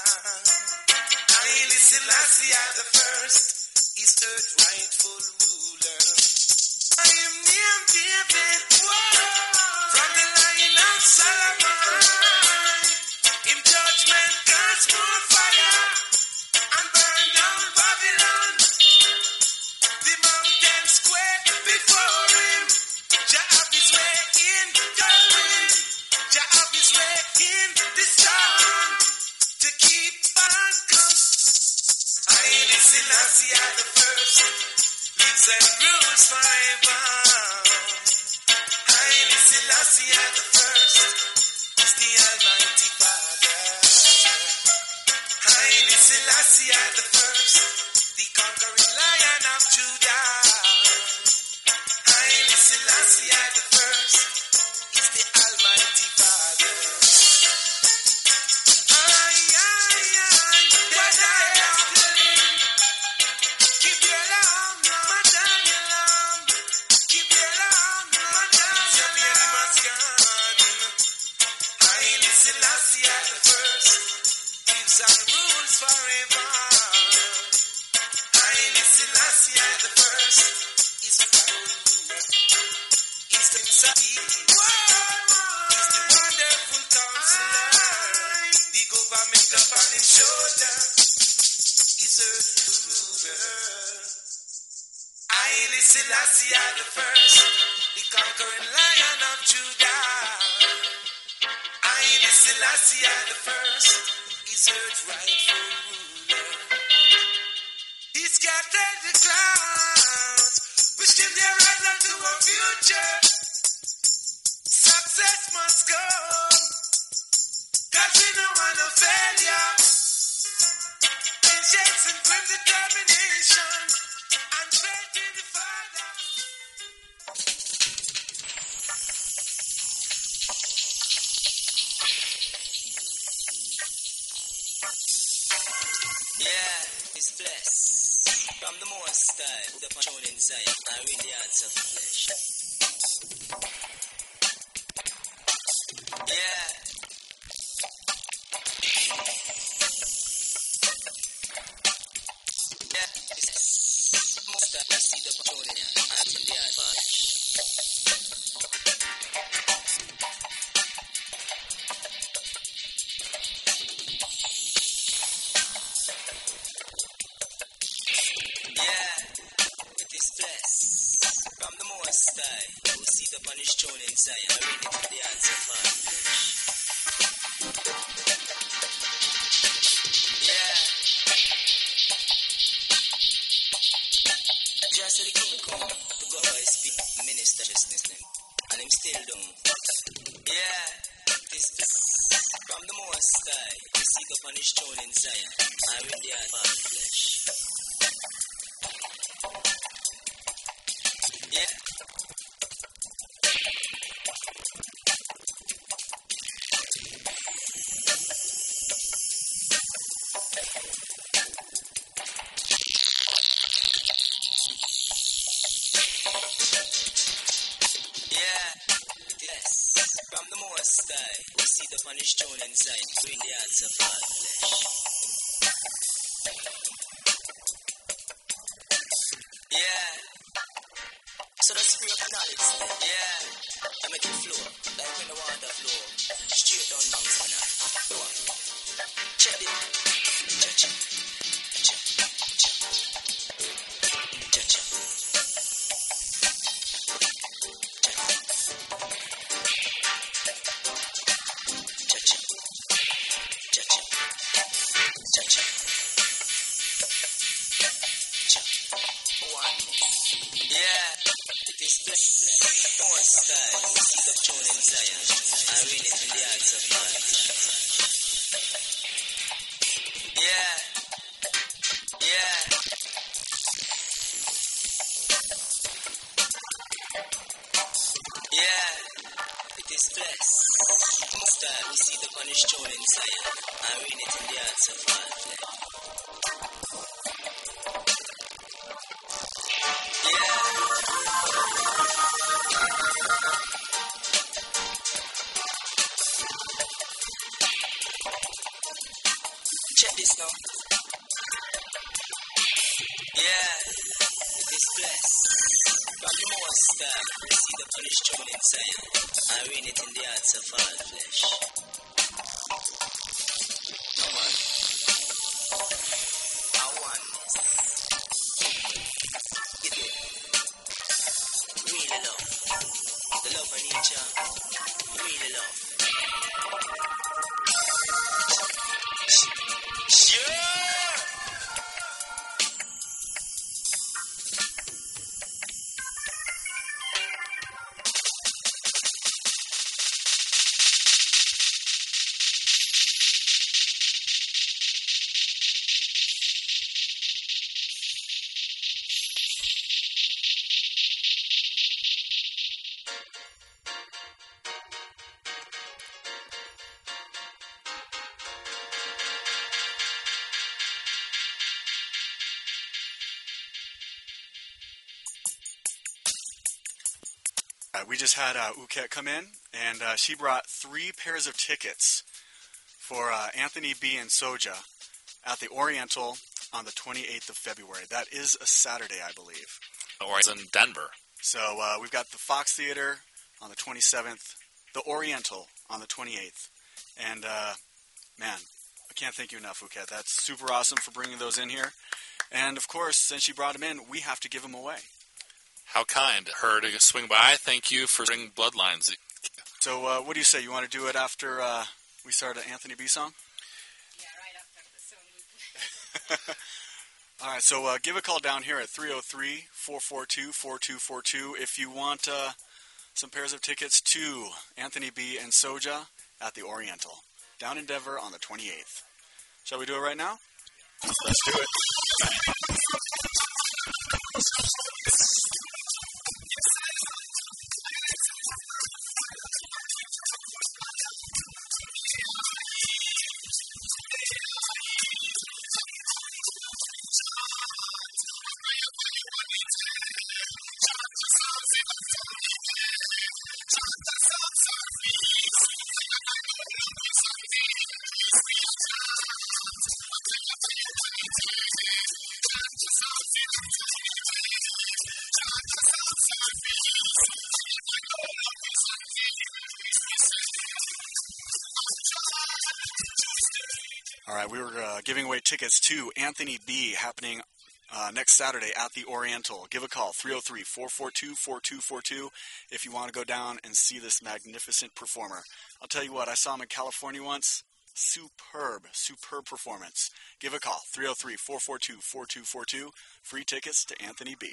Haile Selassie the first is earth rightful ruler. I am named David, from the line of Solomon. In judgment, God's more fire and burn down Babylon. The mountains quake before him. Jah have his way in the wind. Jah have his way in the storm. To keep on come. Haile Selassie the first lives and rules forever. Haile Selassie the first is the Almighty Father. Haile Selassie the first, the conquering lion of Judah. Haile Selassie the first is the Almighty Father. Ay, ay, ay, what I am doing. Keep your alarm, madam, your alarm. Keep your alarm, madam, your baby must gone. Haile Selassie the first lives and rules forever. Haile Selassie the first is found. He's the Messiah. He's the wonderful counselor. The government upon his shoulder is earth ruler. Haile Selassie the first, the conquering lion of Judah. Haile Selassie the first is earth rightful ruler. He scattered the clouds, which give their right unto a future. Success must come, cause we don't want no failure. Patience and grim determination, and faith in the Father. Yeah, it's blessed. From the Most High, the throne in Zion, I read the hearts of flesh. Yeah. Yeah, it's Most High, I see the throne in Zion, I read the hearts of flesh. Yeah, it is blessed from the Most High, who sit upon his throne in Zion, I read it in the hearts of all flesh. Yeah. Just the king come to go by speak minister business name, and him still don't. Yeah, it is blessed from the Most High, who sit upon his throne in Zion, I read the hearts of all flesh. Yeah. Yeah, yes, from the Most High, who sit upon his throne in Zion, bring the hearts of all flesh. Yeah. So the spirit of knowledge, yeah, I make it flow, like when the water flow, straight down Mount Sinai. Go on. Check it. Cha-cha. Cha-cha. Cha-cha. Cha-cha. Cha-cha. One more. Yeah, it is blessed. Most High, who sit up throne in Zion, I read it in the hearts of man. Yeah, yeah. Yeah, it is blessed. Most High, who sit up punish throne in Zion. I read it in the hearts of all flesh. Check this now. Yeah, this blessed. From the most high, receive the punished throne in Zion. I reign it in the hearts of all flesh. Come on. I want this. Get it. Really love. The love of nature. Really love. Yeah! Uh, we just had uh, Uket come in, and uh, she brought three pairs of tickets for uh, Anthony B. and Soja at the Oriental on the twenty-eighth of February. That is a Saturday, I believe. Or it's in Denver. So uh, we've got the Fox Theater on the twenty-seventh, the Oriental on the twenty-eighth. And, uh, man, I can't thank you enough, Uket. That's super awesome for bringing those in here. And, of course, since she brought them in, we have to give them away. How kind her to swing by. Thank you for bringing Bloodlines. So uh, what do you say? You want to do it after uh, we start an Anthony B. song? Yeah, right after the song. All right, so uh, give a call down here at three oh three, four four two, four two four two if you want uh, some pairs of tickets to Anthony B. and Soja at the Oriental, down in Denver on the twenty-eighth. Shall we do it right now? Let's do it. All right, we were uh, giving away tickets to Anthony B. happening uh, next Saturday at the Oriental. Give a call, three oh three, four four two, four two four two, if you want to go down and see this magnificent performer. I'll tell you what, I saw him in California once. Superb, superb performance. Give a call, three oh three, four four two, four two four two. Free tickets to Anthony B.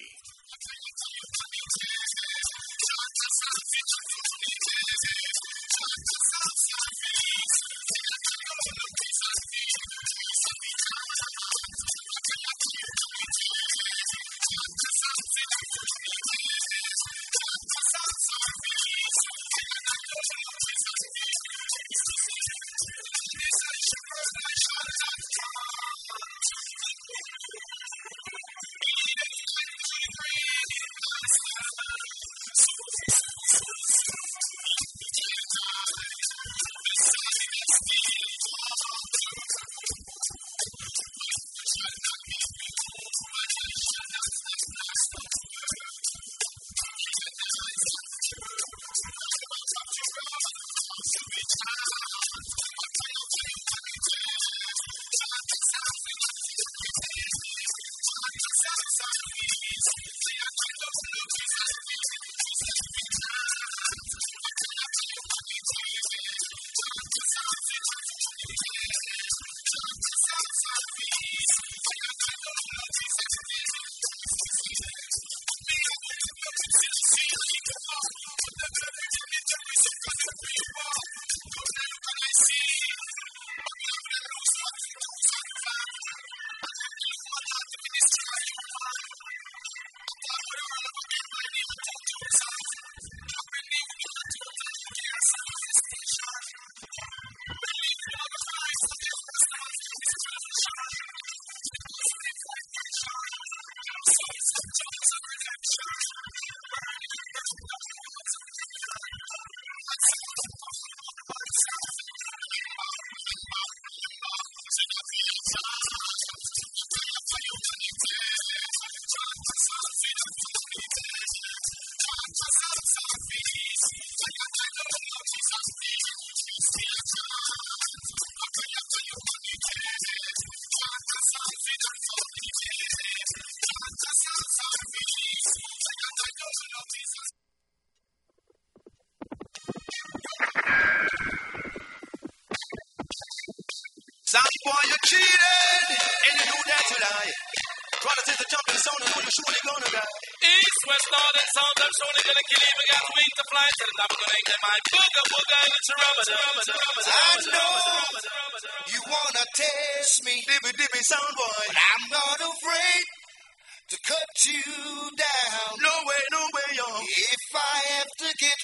Sound boy, you cheated, and you knew that you lie. Brothers is a jumping sound, and know you're surely gonna die. East, west, north, and south, I'm surely gonna kill him. I got wings to fly, tell him I'm gonna make them my booga booga and it's a rubber. I know you wanna test me, dibby dibby sound boy, but I'm not afraid to cut you down. No way, no way, yo. If I have to get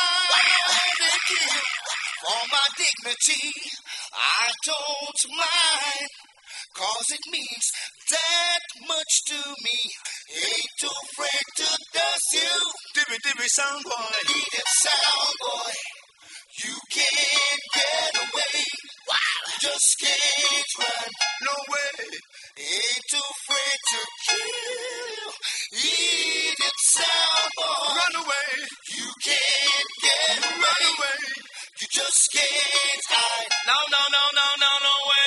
wild again for my dignity, I don't mind. Cause it means that much to me. Ain't too afraid to dust you. Dibby dibby sound boy. Need it sound boy. You can't get away. Wow. Just can't run. No way. Ain't too afraid to kill. Eat it sound boy. Run away. You can't get away. Run away. You just can't hide. No, no, no, no, no, no way.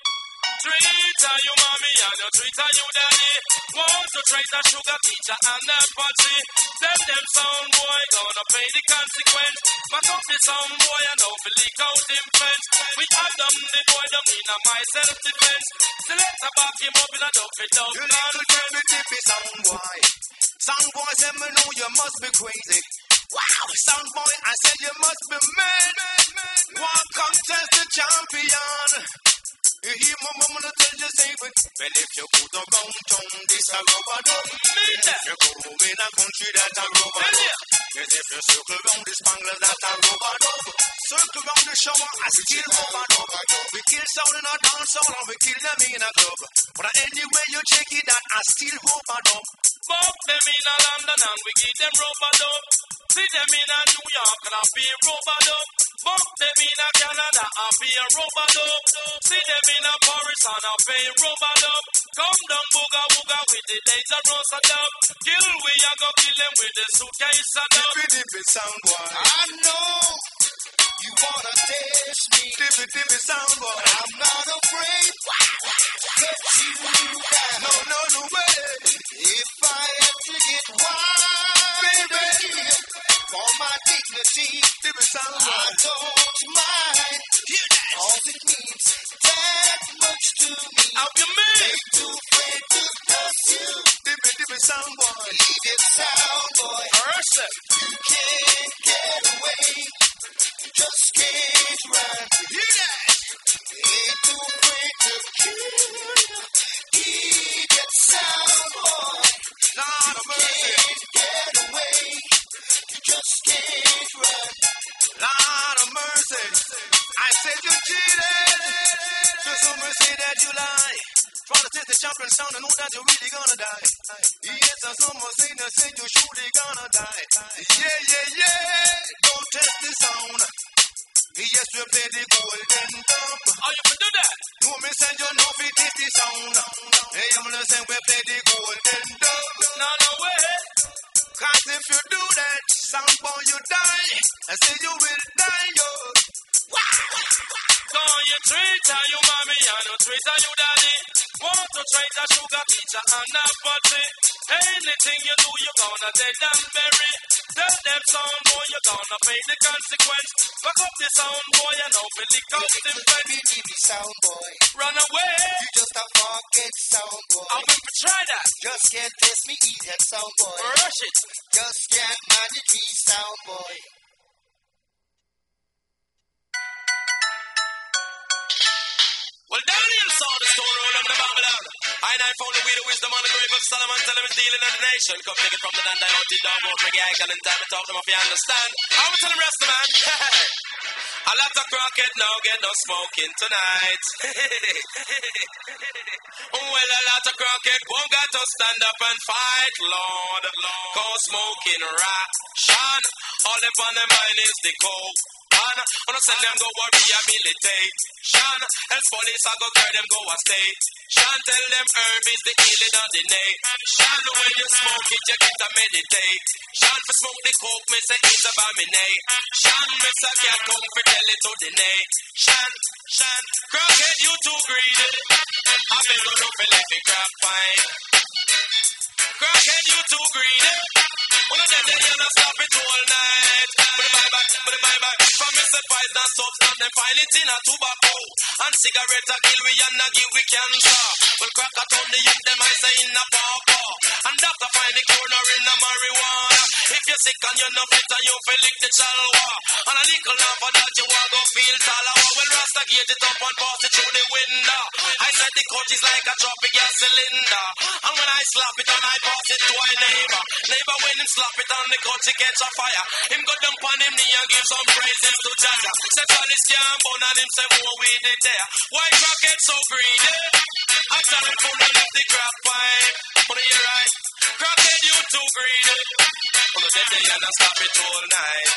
Treat her you mommy and you treat her you daddy. Want to trade a sugar teacher and that party. Tell them sound boy gonna pay the consequence. Back up the sound boy and don't be leak out him fence. We have them the boy them in a my self-defense. Select a back him up in a duck it down. You little dirty dippy sound boy. Sound boy said me know you must be crazy. Wow, sound boy I said you must be mad. One contest the champion. You hear my mama tell you say it. Well, if you put a round town, this a rubber dub. If you go in a country that a rubber dub. Yes, if you circle round the spangler that a rubber dub. Circle round the shower, I still rubber dub. We kill sound in a dance hall and we kill them in a club. But anyway you check it that I still rubber dub. Buck them in a London and we give them rubber dub. See them in a New York and I be rubber dub. Buck them in a Canada and be a rubber dub. See them in a Paris and I pay rubber dub. Come down booga booga with the days of roast dub. Kill we a go kill them with the suitcase of dub. Dippy dippy sound boy. I know you wanna test me. Dippy dippy sound boy. I'm not afraid to cut you down. No, no, no way. If I have to get wild, baby, for my dignity, dippy sound boy, I don't mind. Cause it means that much to me. How you mean? Ain't too afraid to dust you. Dippy dippy sound boy. Eat it sound boy. Person. You can't get away. You just can't run. Hear that? Ain't too afraid to kill. Eat it sound boy. Lord of mercy. You can't get away. You just can't run. Lord of mercy. I said you cheated. So some say that you lie. Trying to test the champion sound and know that you're really gonna die. Yes, and some say that say you surely gonna die. Yeah, yeah, yeah. Don't test the sound. Yes, we play the golden dub. How you can do that? No, me say you know we test the sound. Hey, I'm gonna say we play the golden dub. No, no way. Cause if you do that, sound boy, you die. I say you will die, yo. So you treat her you mommy and you treat her you daddy. Want to trade a sugar teacher and a party. Anything you do, you gonna take them berry. Tell them sound boy, you gonna pay the consequence. Back up the sound boy and open the costume fence. Sound boy. Run away. You just a fucking sound boy. I will try that. Just can't test me, eat that sound boy. Rush it. Just can't manage me, sound boy. Well, Daniel saw the stone roll of the Babylon. I and I found the way the wisdom on the grave of Solomon. Tell him it's dealing in the nation. Come take it from the Dandiote dog. Won't make action in time to talk to them if you understand. I will tell him rest of man. A lot of crockett now get no smoking tonight. Well, a lot of crockett won't got to stand up and fight, Lord. Cause smoking ration. All them on their mind is the coke. On a send them go a rehabilitation. Else police I go carry them go a state. Shan tell them herb is the healing of the nation. When you smoke it, you get to meditate. Shan for smoke the coke, me say it's about me nay. Shan me say can't come for tell it to the nation. Shan, crooked you too greedy. I've been run up and let me grab fine. Crooked you too greedy. One of them they gonna stop it all night. But bye bye, but the bye bye. From Mister Pies and substance, them find it in a tobacco. And cigarette a kill we and a give we cancer. Well, crack a ton the youth, them I say in a pawpaw. And doctor find the corner in a marijuana. If you're sick and you're not fit and you feel lick the chalwa. And a little lamp for that you want go feel talawa. Well, Rasta gate it up and pass it through the window. I said the coach is like a tropic gas cylinder. And when I slap it on, I pass it to my neighbor. Neighbor when him slap it on, the coach he catch a fire. Him go dump on him knee and give some praises to Jaja. Say Charlie can't burn and him say more weed it there. Why crackhead so greedy? I tell him pull him left the crack pipe. Wanna hear right? Crackhead you too greedy. Wanna dead day and I stop it all night.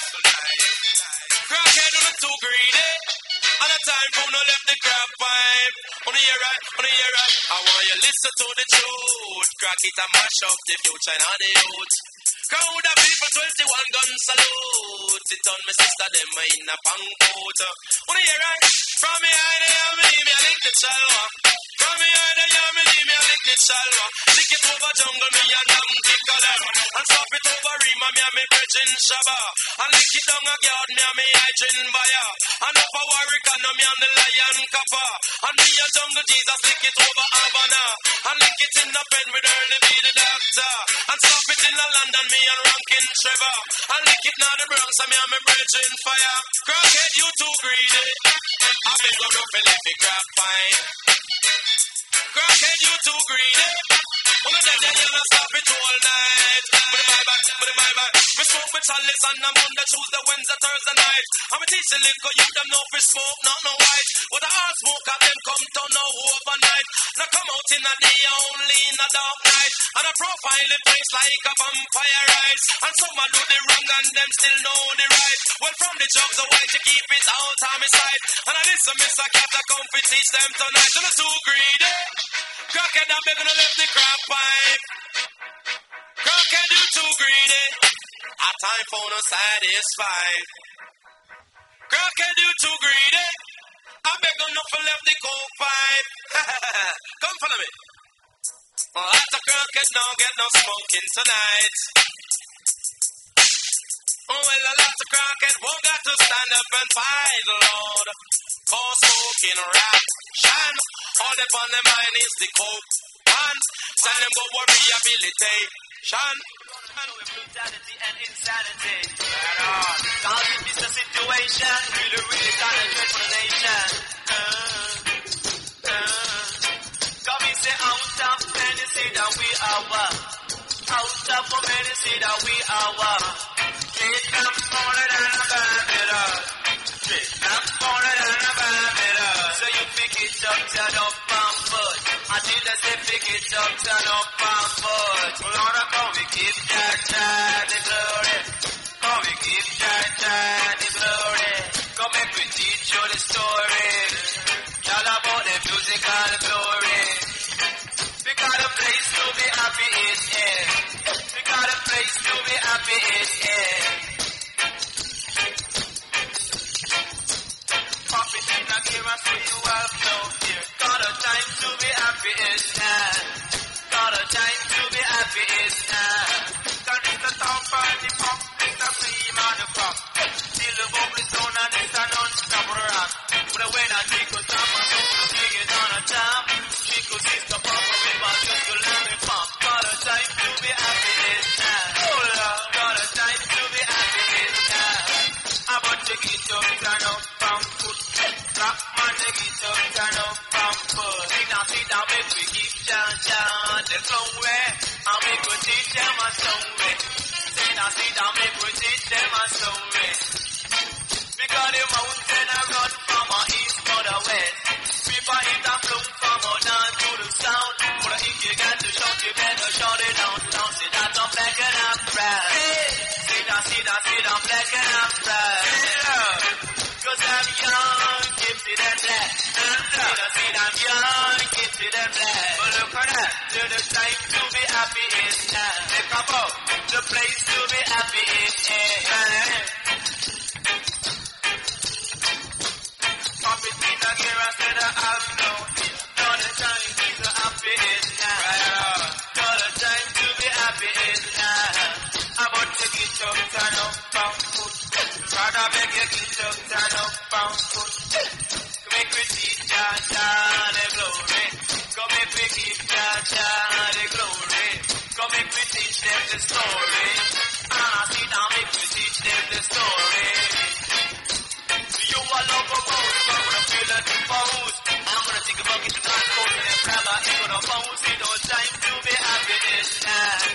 Crackhead you too greedy. And the time for no left the crack pipe. Wanna hear right? Wanna hear right? I want you listen to the truth. Crack it and mash up the future and all the youth. Crowd of people, twenty-one gun salute. It on my sister, them in a punk coat. Wanna hear right? From me eye, they hear me, leave me, I lick the chalwa. From me eye, they hear me, leave me, I lick the chalwa. Lick it over jungle, me and them kick a left. And stop it over Rima, me and me bridging Shabba. And lick it down a guard, me and me hygiene buyer. And up a Warwick, and me and the lion copper. And me a jungle Jesus, lick it over Havana. And lick it in the pen with early be the doctor. And stop it in the London, me and Rankin Trevor. And lick it now the Bronx, and me and me bridging fire. Crackhead, you too greedy. I been go rough and let me crap fine. Crackhead, you too greedy. When I dead, you'll stop it all night. But the bye bye, but the bye bye. We smoke with chalice on the Monday, Tuesday, Wednesday, Thursday night. I'm a teaching liquor, you them know for smoke, not no white. But the hard smoke of them come to no overnight. Now come out in a day, only in a dark night. And I profile the place like a vampire rides. And some a do the wrong and them still know the right. Well, from the jobs, the white you keep it out on my side. And I listen, Mister Cat, I come to teach them tonight. So they're too greedy. Crackhead, I'm gonna lift the crap pipe. Crackhead, you too greedy. A time for no satisfied. Crackhead, you too greedy. I beg enough for left the coke pipe. Come follow me. Well, after crackhead, don't get no smoking tonight. Well, a lot of crackhead won't got to stand up and fight, Lord. Cause smoking rap, shan. All they on their mind is the coke. And send them go for rehabilitation. Brutality and insanity. Right on. Cause it is the situation. Really, really kind of good for the nation. Uh, uh. Come and say out of many say that we are one. Out of many say that we are one. Straight up smaller than a bandit. Straight up smaller than a bandit. So you pick it up, turn up and foot. I did I say pick it up, turn up and foot. Lord, I come we give Jack Jack the glory. Come we give Jack Jack the glory. Come and we teach you the story. Tell about the musical glory. We got a place to be happy in here. We got a place to be happy in here. Pop it in a gear and so you have no fear. Got a time to be happy is now. Got a time to be happy is now. Cause it's a top party pop, it's a free man of pop. Till the bubble is down and it's a non-stop rock. But when I take a top, I don't take it on a top. Chico sister pop, we must just go let me pop. Got a time to be happy is now. Oh Lord, got a time to be happy is now. I want to get up, turn up, pump, foot. Drop man, they get up, turn up, pump, foot. Sit down, sit down, make we keep down, down the somewhere. And make we teach them a somewhere. Sit down, sit down, make we teach them a somewhere. Because the mountain I run from a east to the west. People hit a flow from a down to the south. But if you got to shout, you better shout it down, down. Sit down, I'm black and I'm proud. Sit down, sit down, sit down, black and I'm proud. Cause I'm young, gifted and black. Sit down, sit down, young, gifted and black. But look at that, the time to be happy is now. Think about the place to be happy is here. Pop it in a gear and said I have no fear. Got a time to be happy is now. Got a time to be happy is now. I'm about to get up, turn up, pump, foot. Jah Jah the glory. Come make me teach them the story. Ah, see now make me teach them the story. You all over bones, so I'm gonna feel like a bones. I'm gonna take a bucket to my coat and grab a hit on a bones. See no time to be happy this time.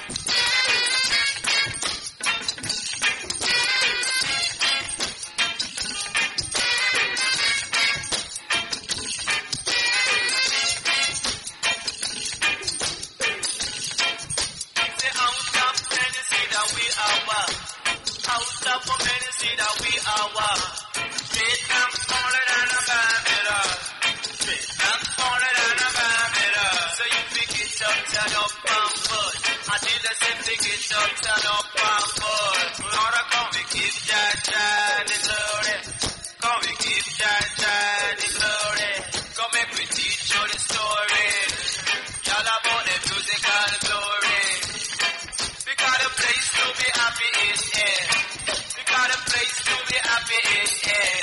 Out of many see that we are one. Vietnam smaller than a Babylon. Vietnam smaller than a Babylon. So you pick it up, turn up and foot. I did the same, pick it up, turn up and foot. Lord, come we give Jah Jah the glory. Come we give Jah Jah the glory. Come make we teach you the story. Y'all about the musical glory. We got a place to be happy in here. We got a place to be happy in here.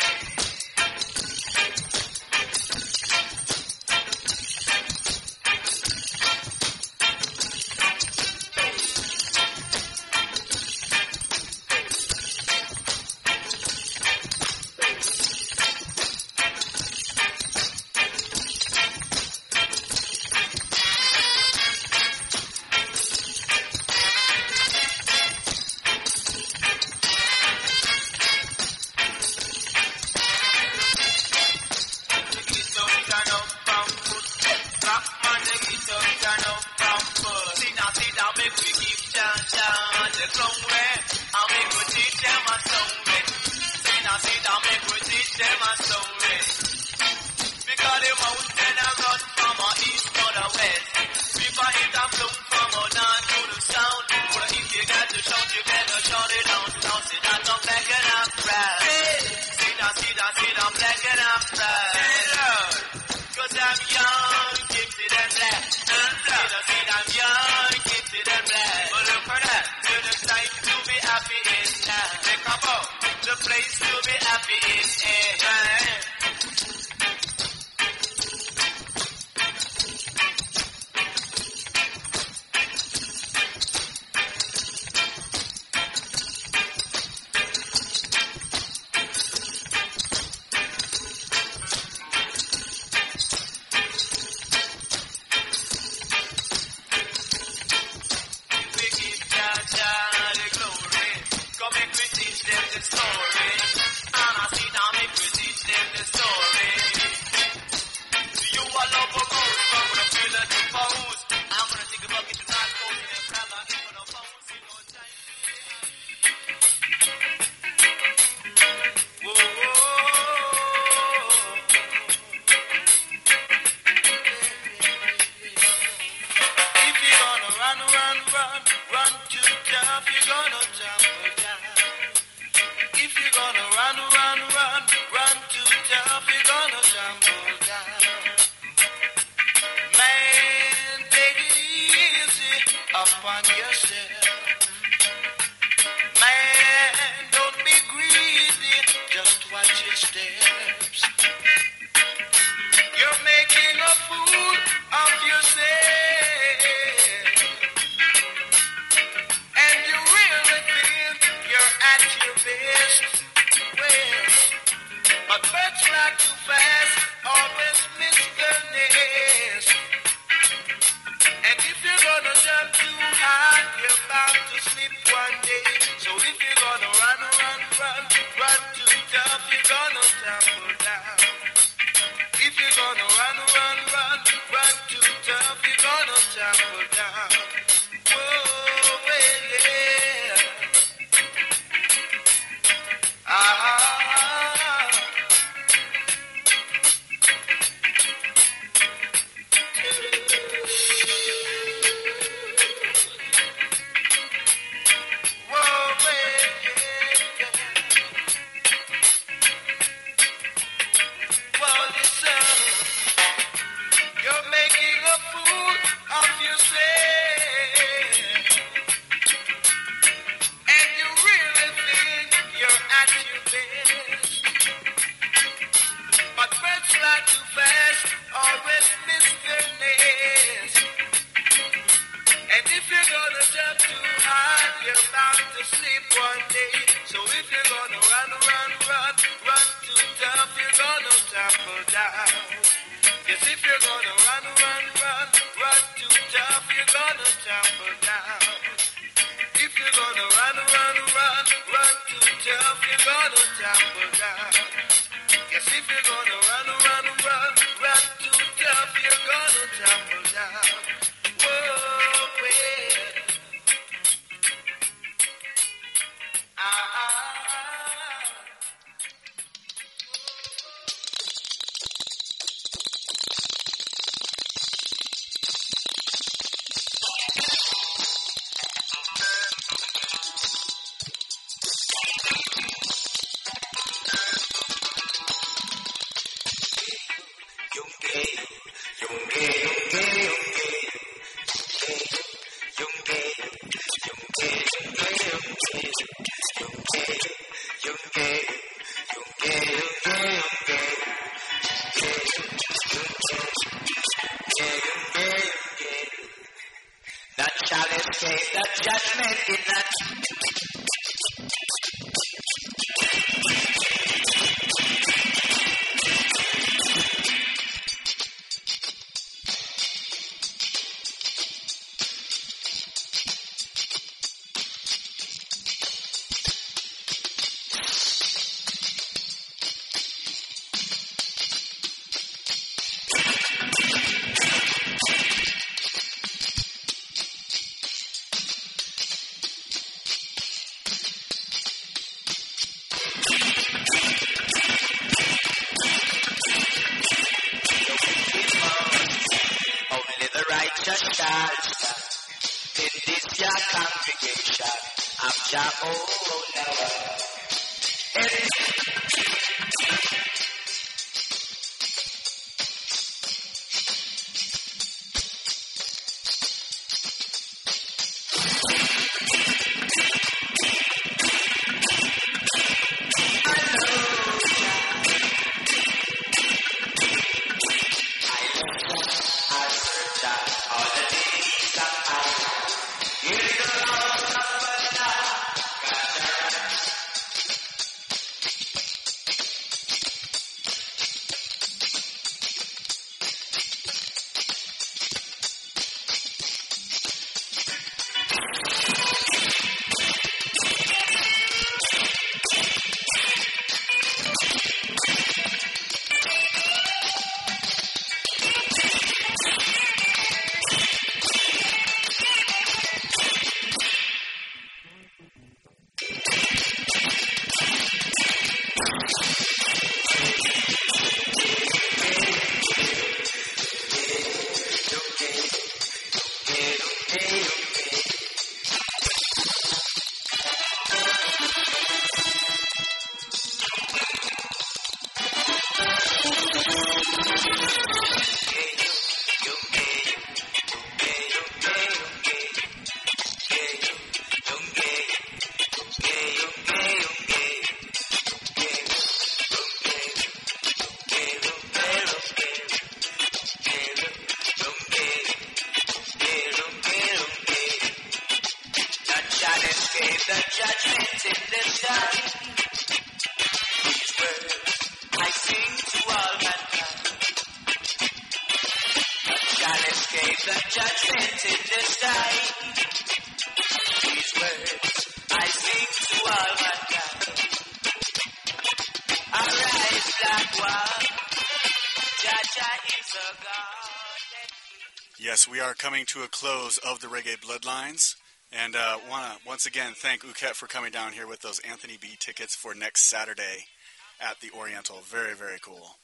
You say shall escape the judgment in that. Yes, we are coming to a close of the Reggae Bloodlines, and uh, want to once again thank Uket for coming down here with those Anthony B tickets for next Saturday at the Oriental. Very, very cool.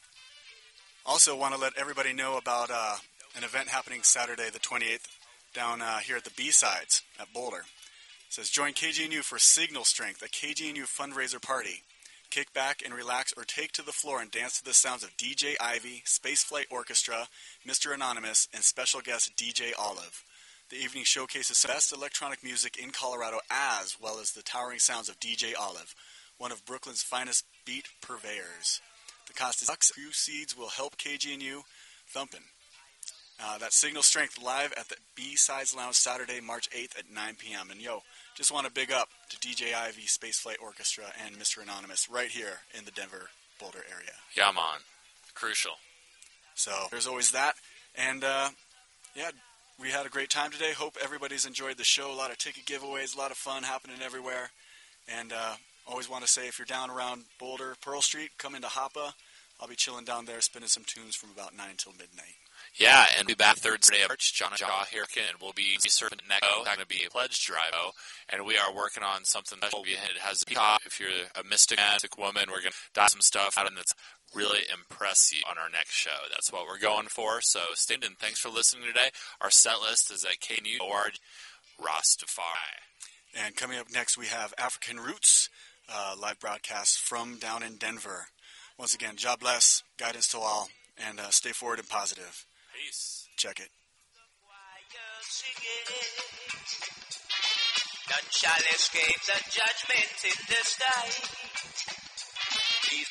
Also want to let everybody know about uh, an event happening Saturday the twenty-eighth down uh, here at the B-Sides at Boulder. It says, join K G N U for Signal Strength, a K G N U fundraiser party. Kick back and relax or take to the floor and dance to the sounds of D J Ivy, Spaceflight Orchestra, Mister Anonymous, and special guest D J Olive. The evening showcases the best electronic music in Colorado as well as the towering sounds of D J Olive, one of Brooklyn's finest beat purveyors. The cost is bucks. Proceeds will help K G N U thumpin'. Uh, that's Signal Strength live at the B-Sides Lounge Saturday, March eighth at nine p.m. And yo, just want to big up to D J Ivy, Spaceflight Orchestra, and Mister Anonymous right here in the Denver, Boulder area. Yeah, man. Crucial. So there's always that. And uh, yeah, we had a great time today. Hope everybody's enjoyed the show. A lot of ticket giveaways, a lot of fun happening everywhere. And uh, always want to say, if you're down around Boulder, Pearl Street, come into Hoppa. I'll be chilling down there, spinning some tunes from about nine till midnight. Yeah, and we'll be back third Saturday of March. John and Jaw here, and we'll be surfing next. It's going to be a pledge drive, and we are working on something special. It has a peacock. If you're a mystic, mystic woman, we're going to dive some stuff out, and that's really impress you on our next show. That's what we're going for. So stay tuned, and thanks for listening today. Our set list is at K N U dot org, Rastafari. And coming up next, we have African Roots, uh, live broadcast from down in Denver. Once again, God bless, guidance to all, and uh, stay forward and positive. Peace. Check it. None shall escape the judgment in the sky. Please.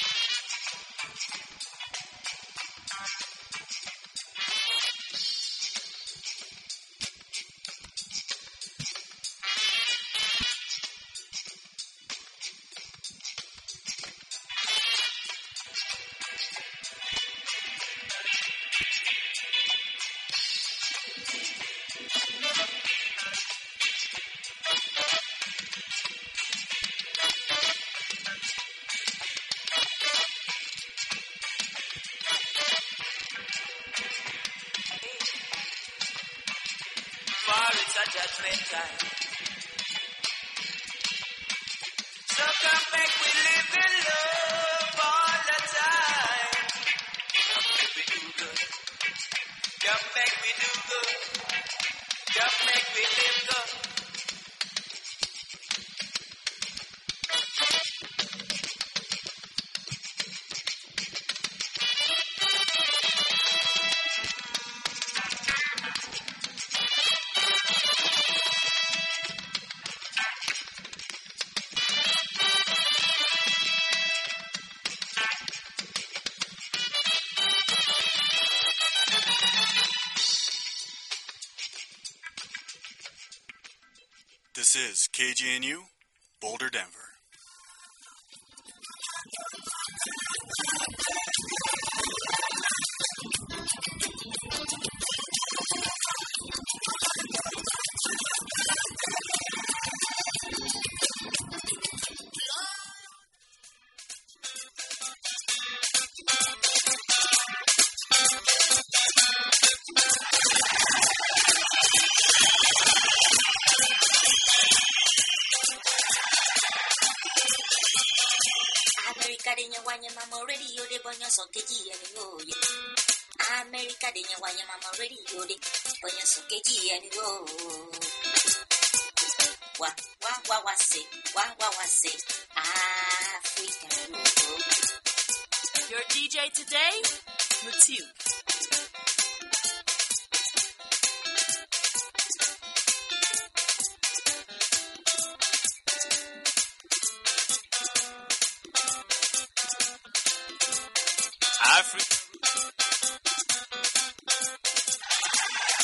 it's a judgment time. So come back, we live in love all the time. Come back, we do good. Come back, we do good. Come back, we live good. This is K G N U, Boulder, Denver. America de nyawanya mama radio de onya sokeji ani wo wa wa wa wa say wa wa wa say African people. Your D J today, Mathieu. Africa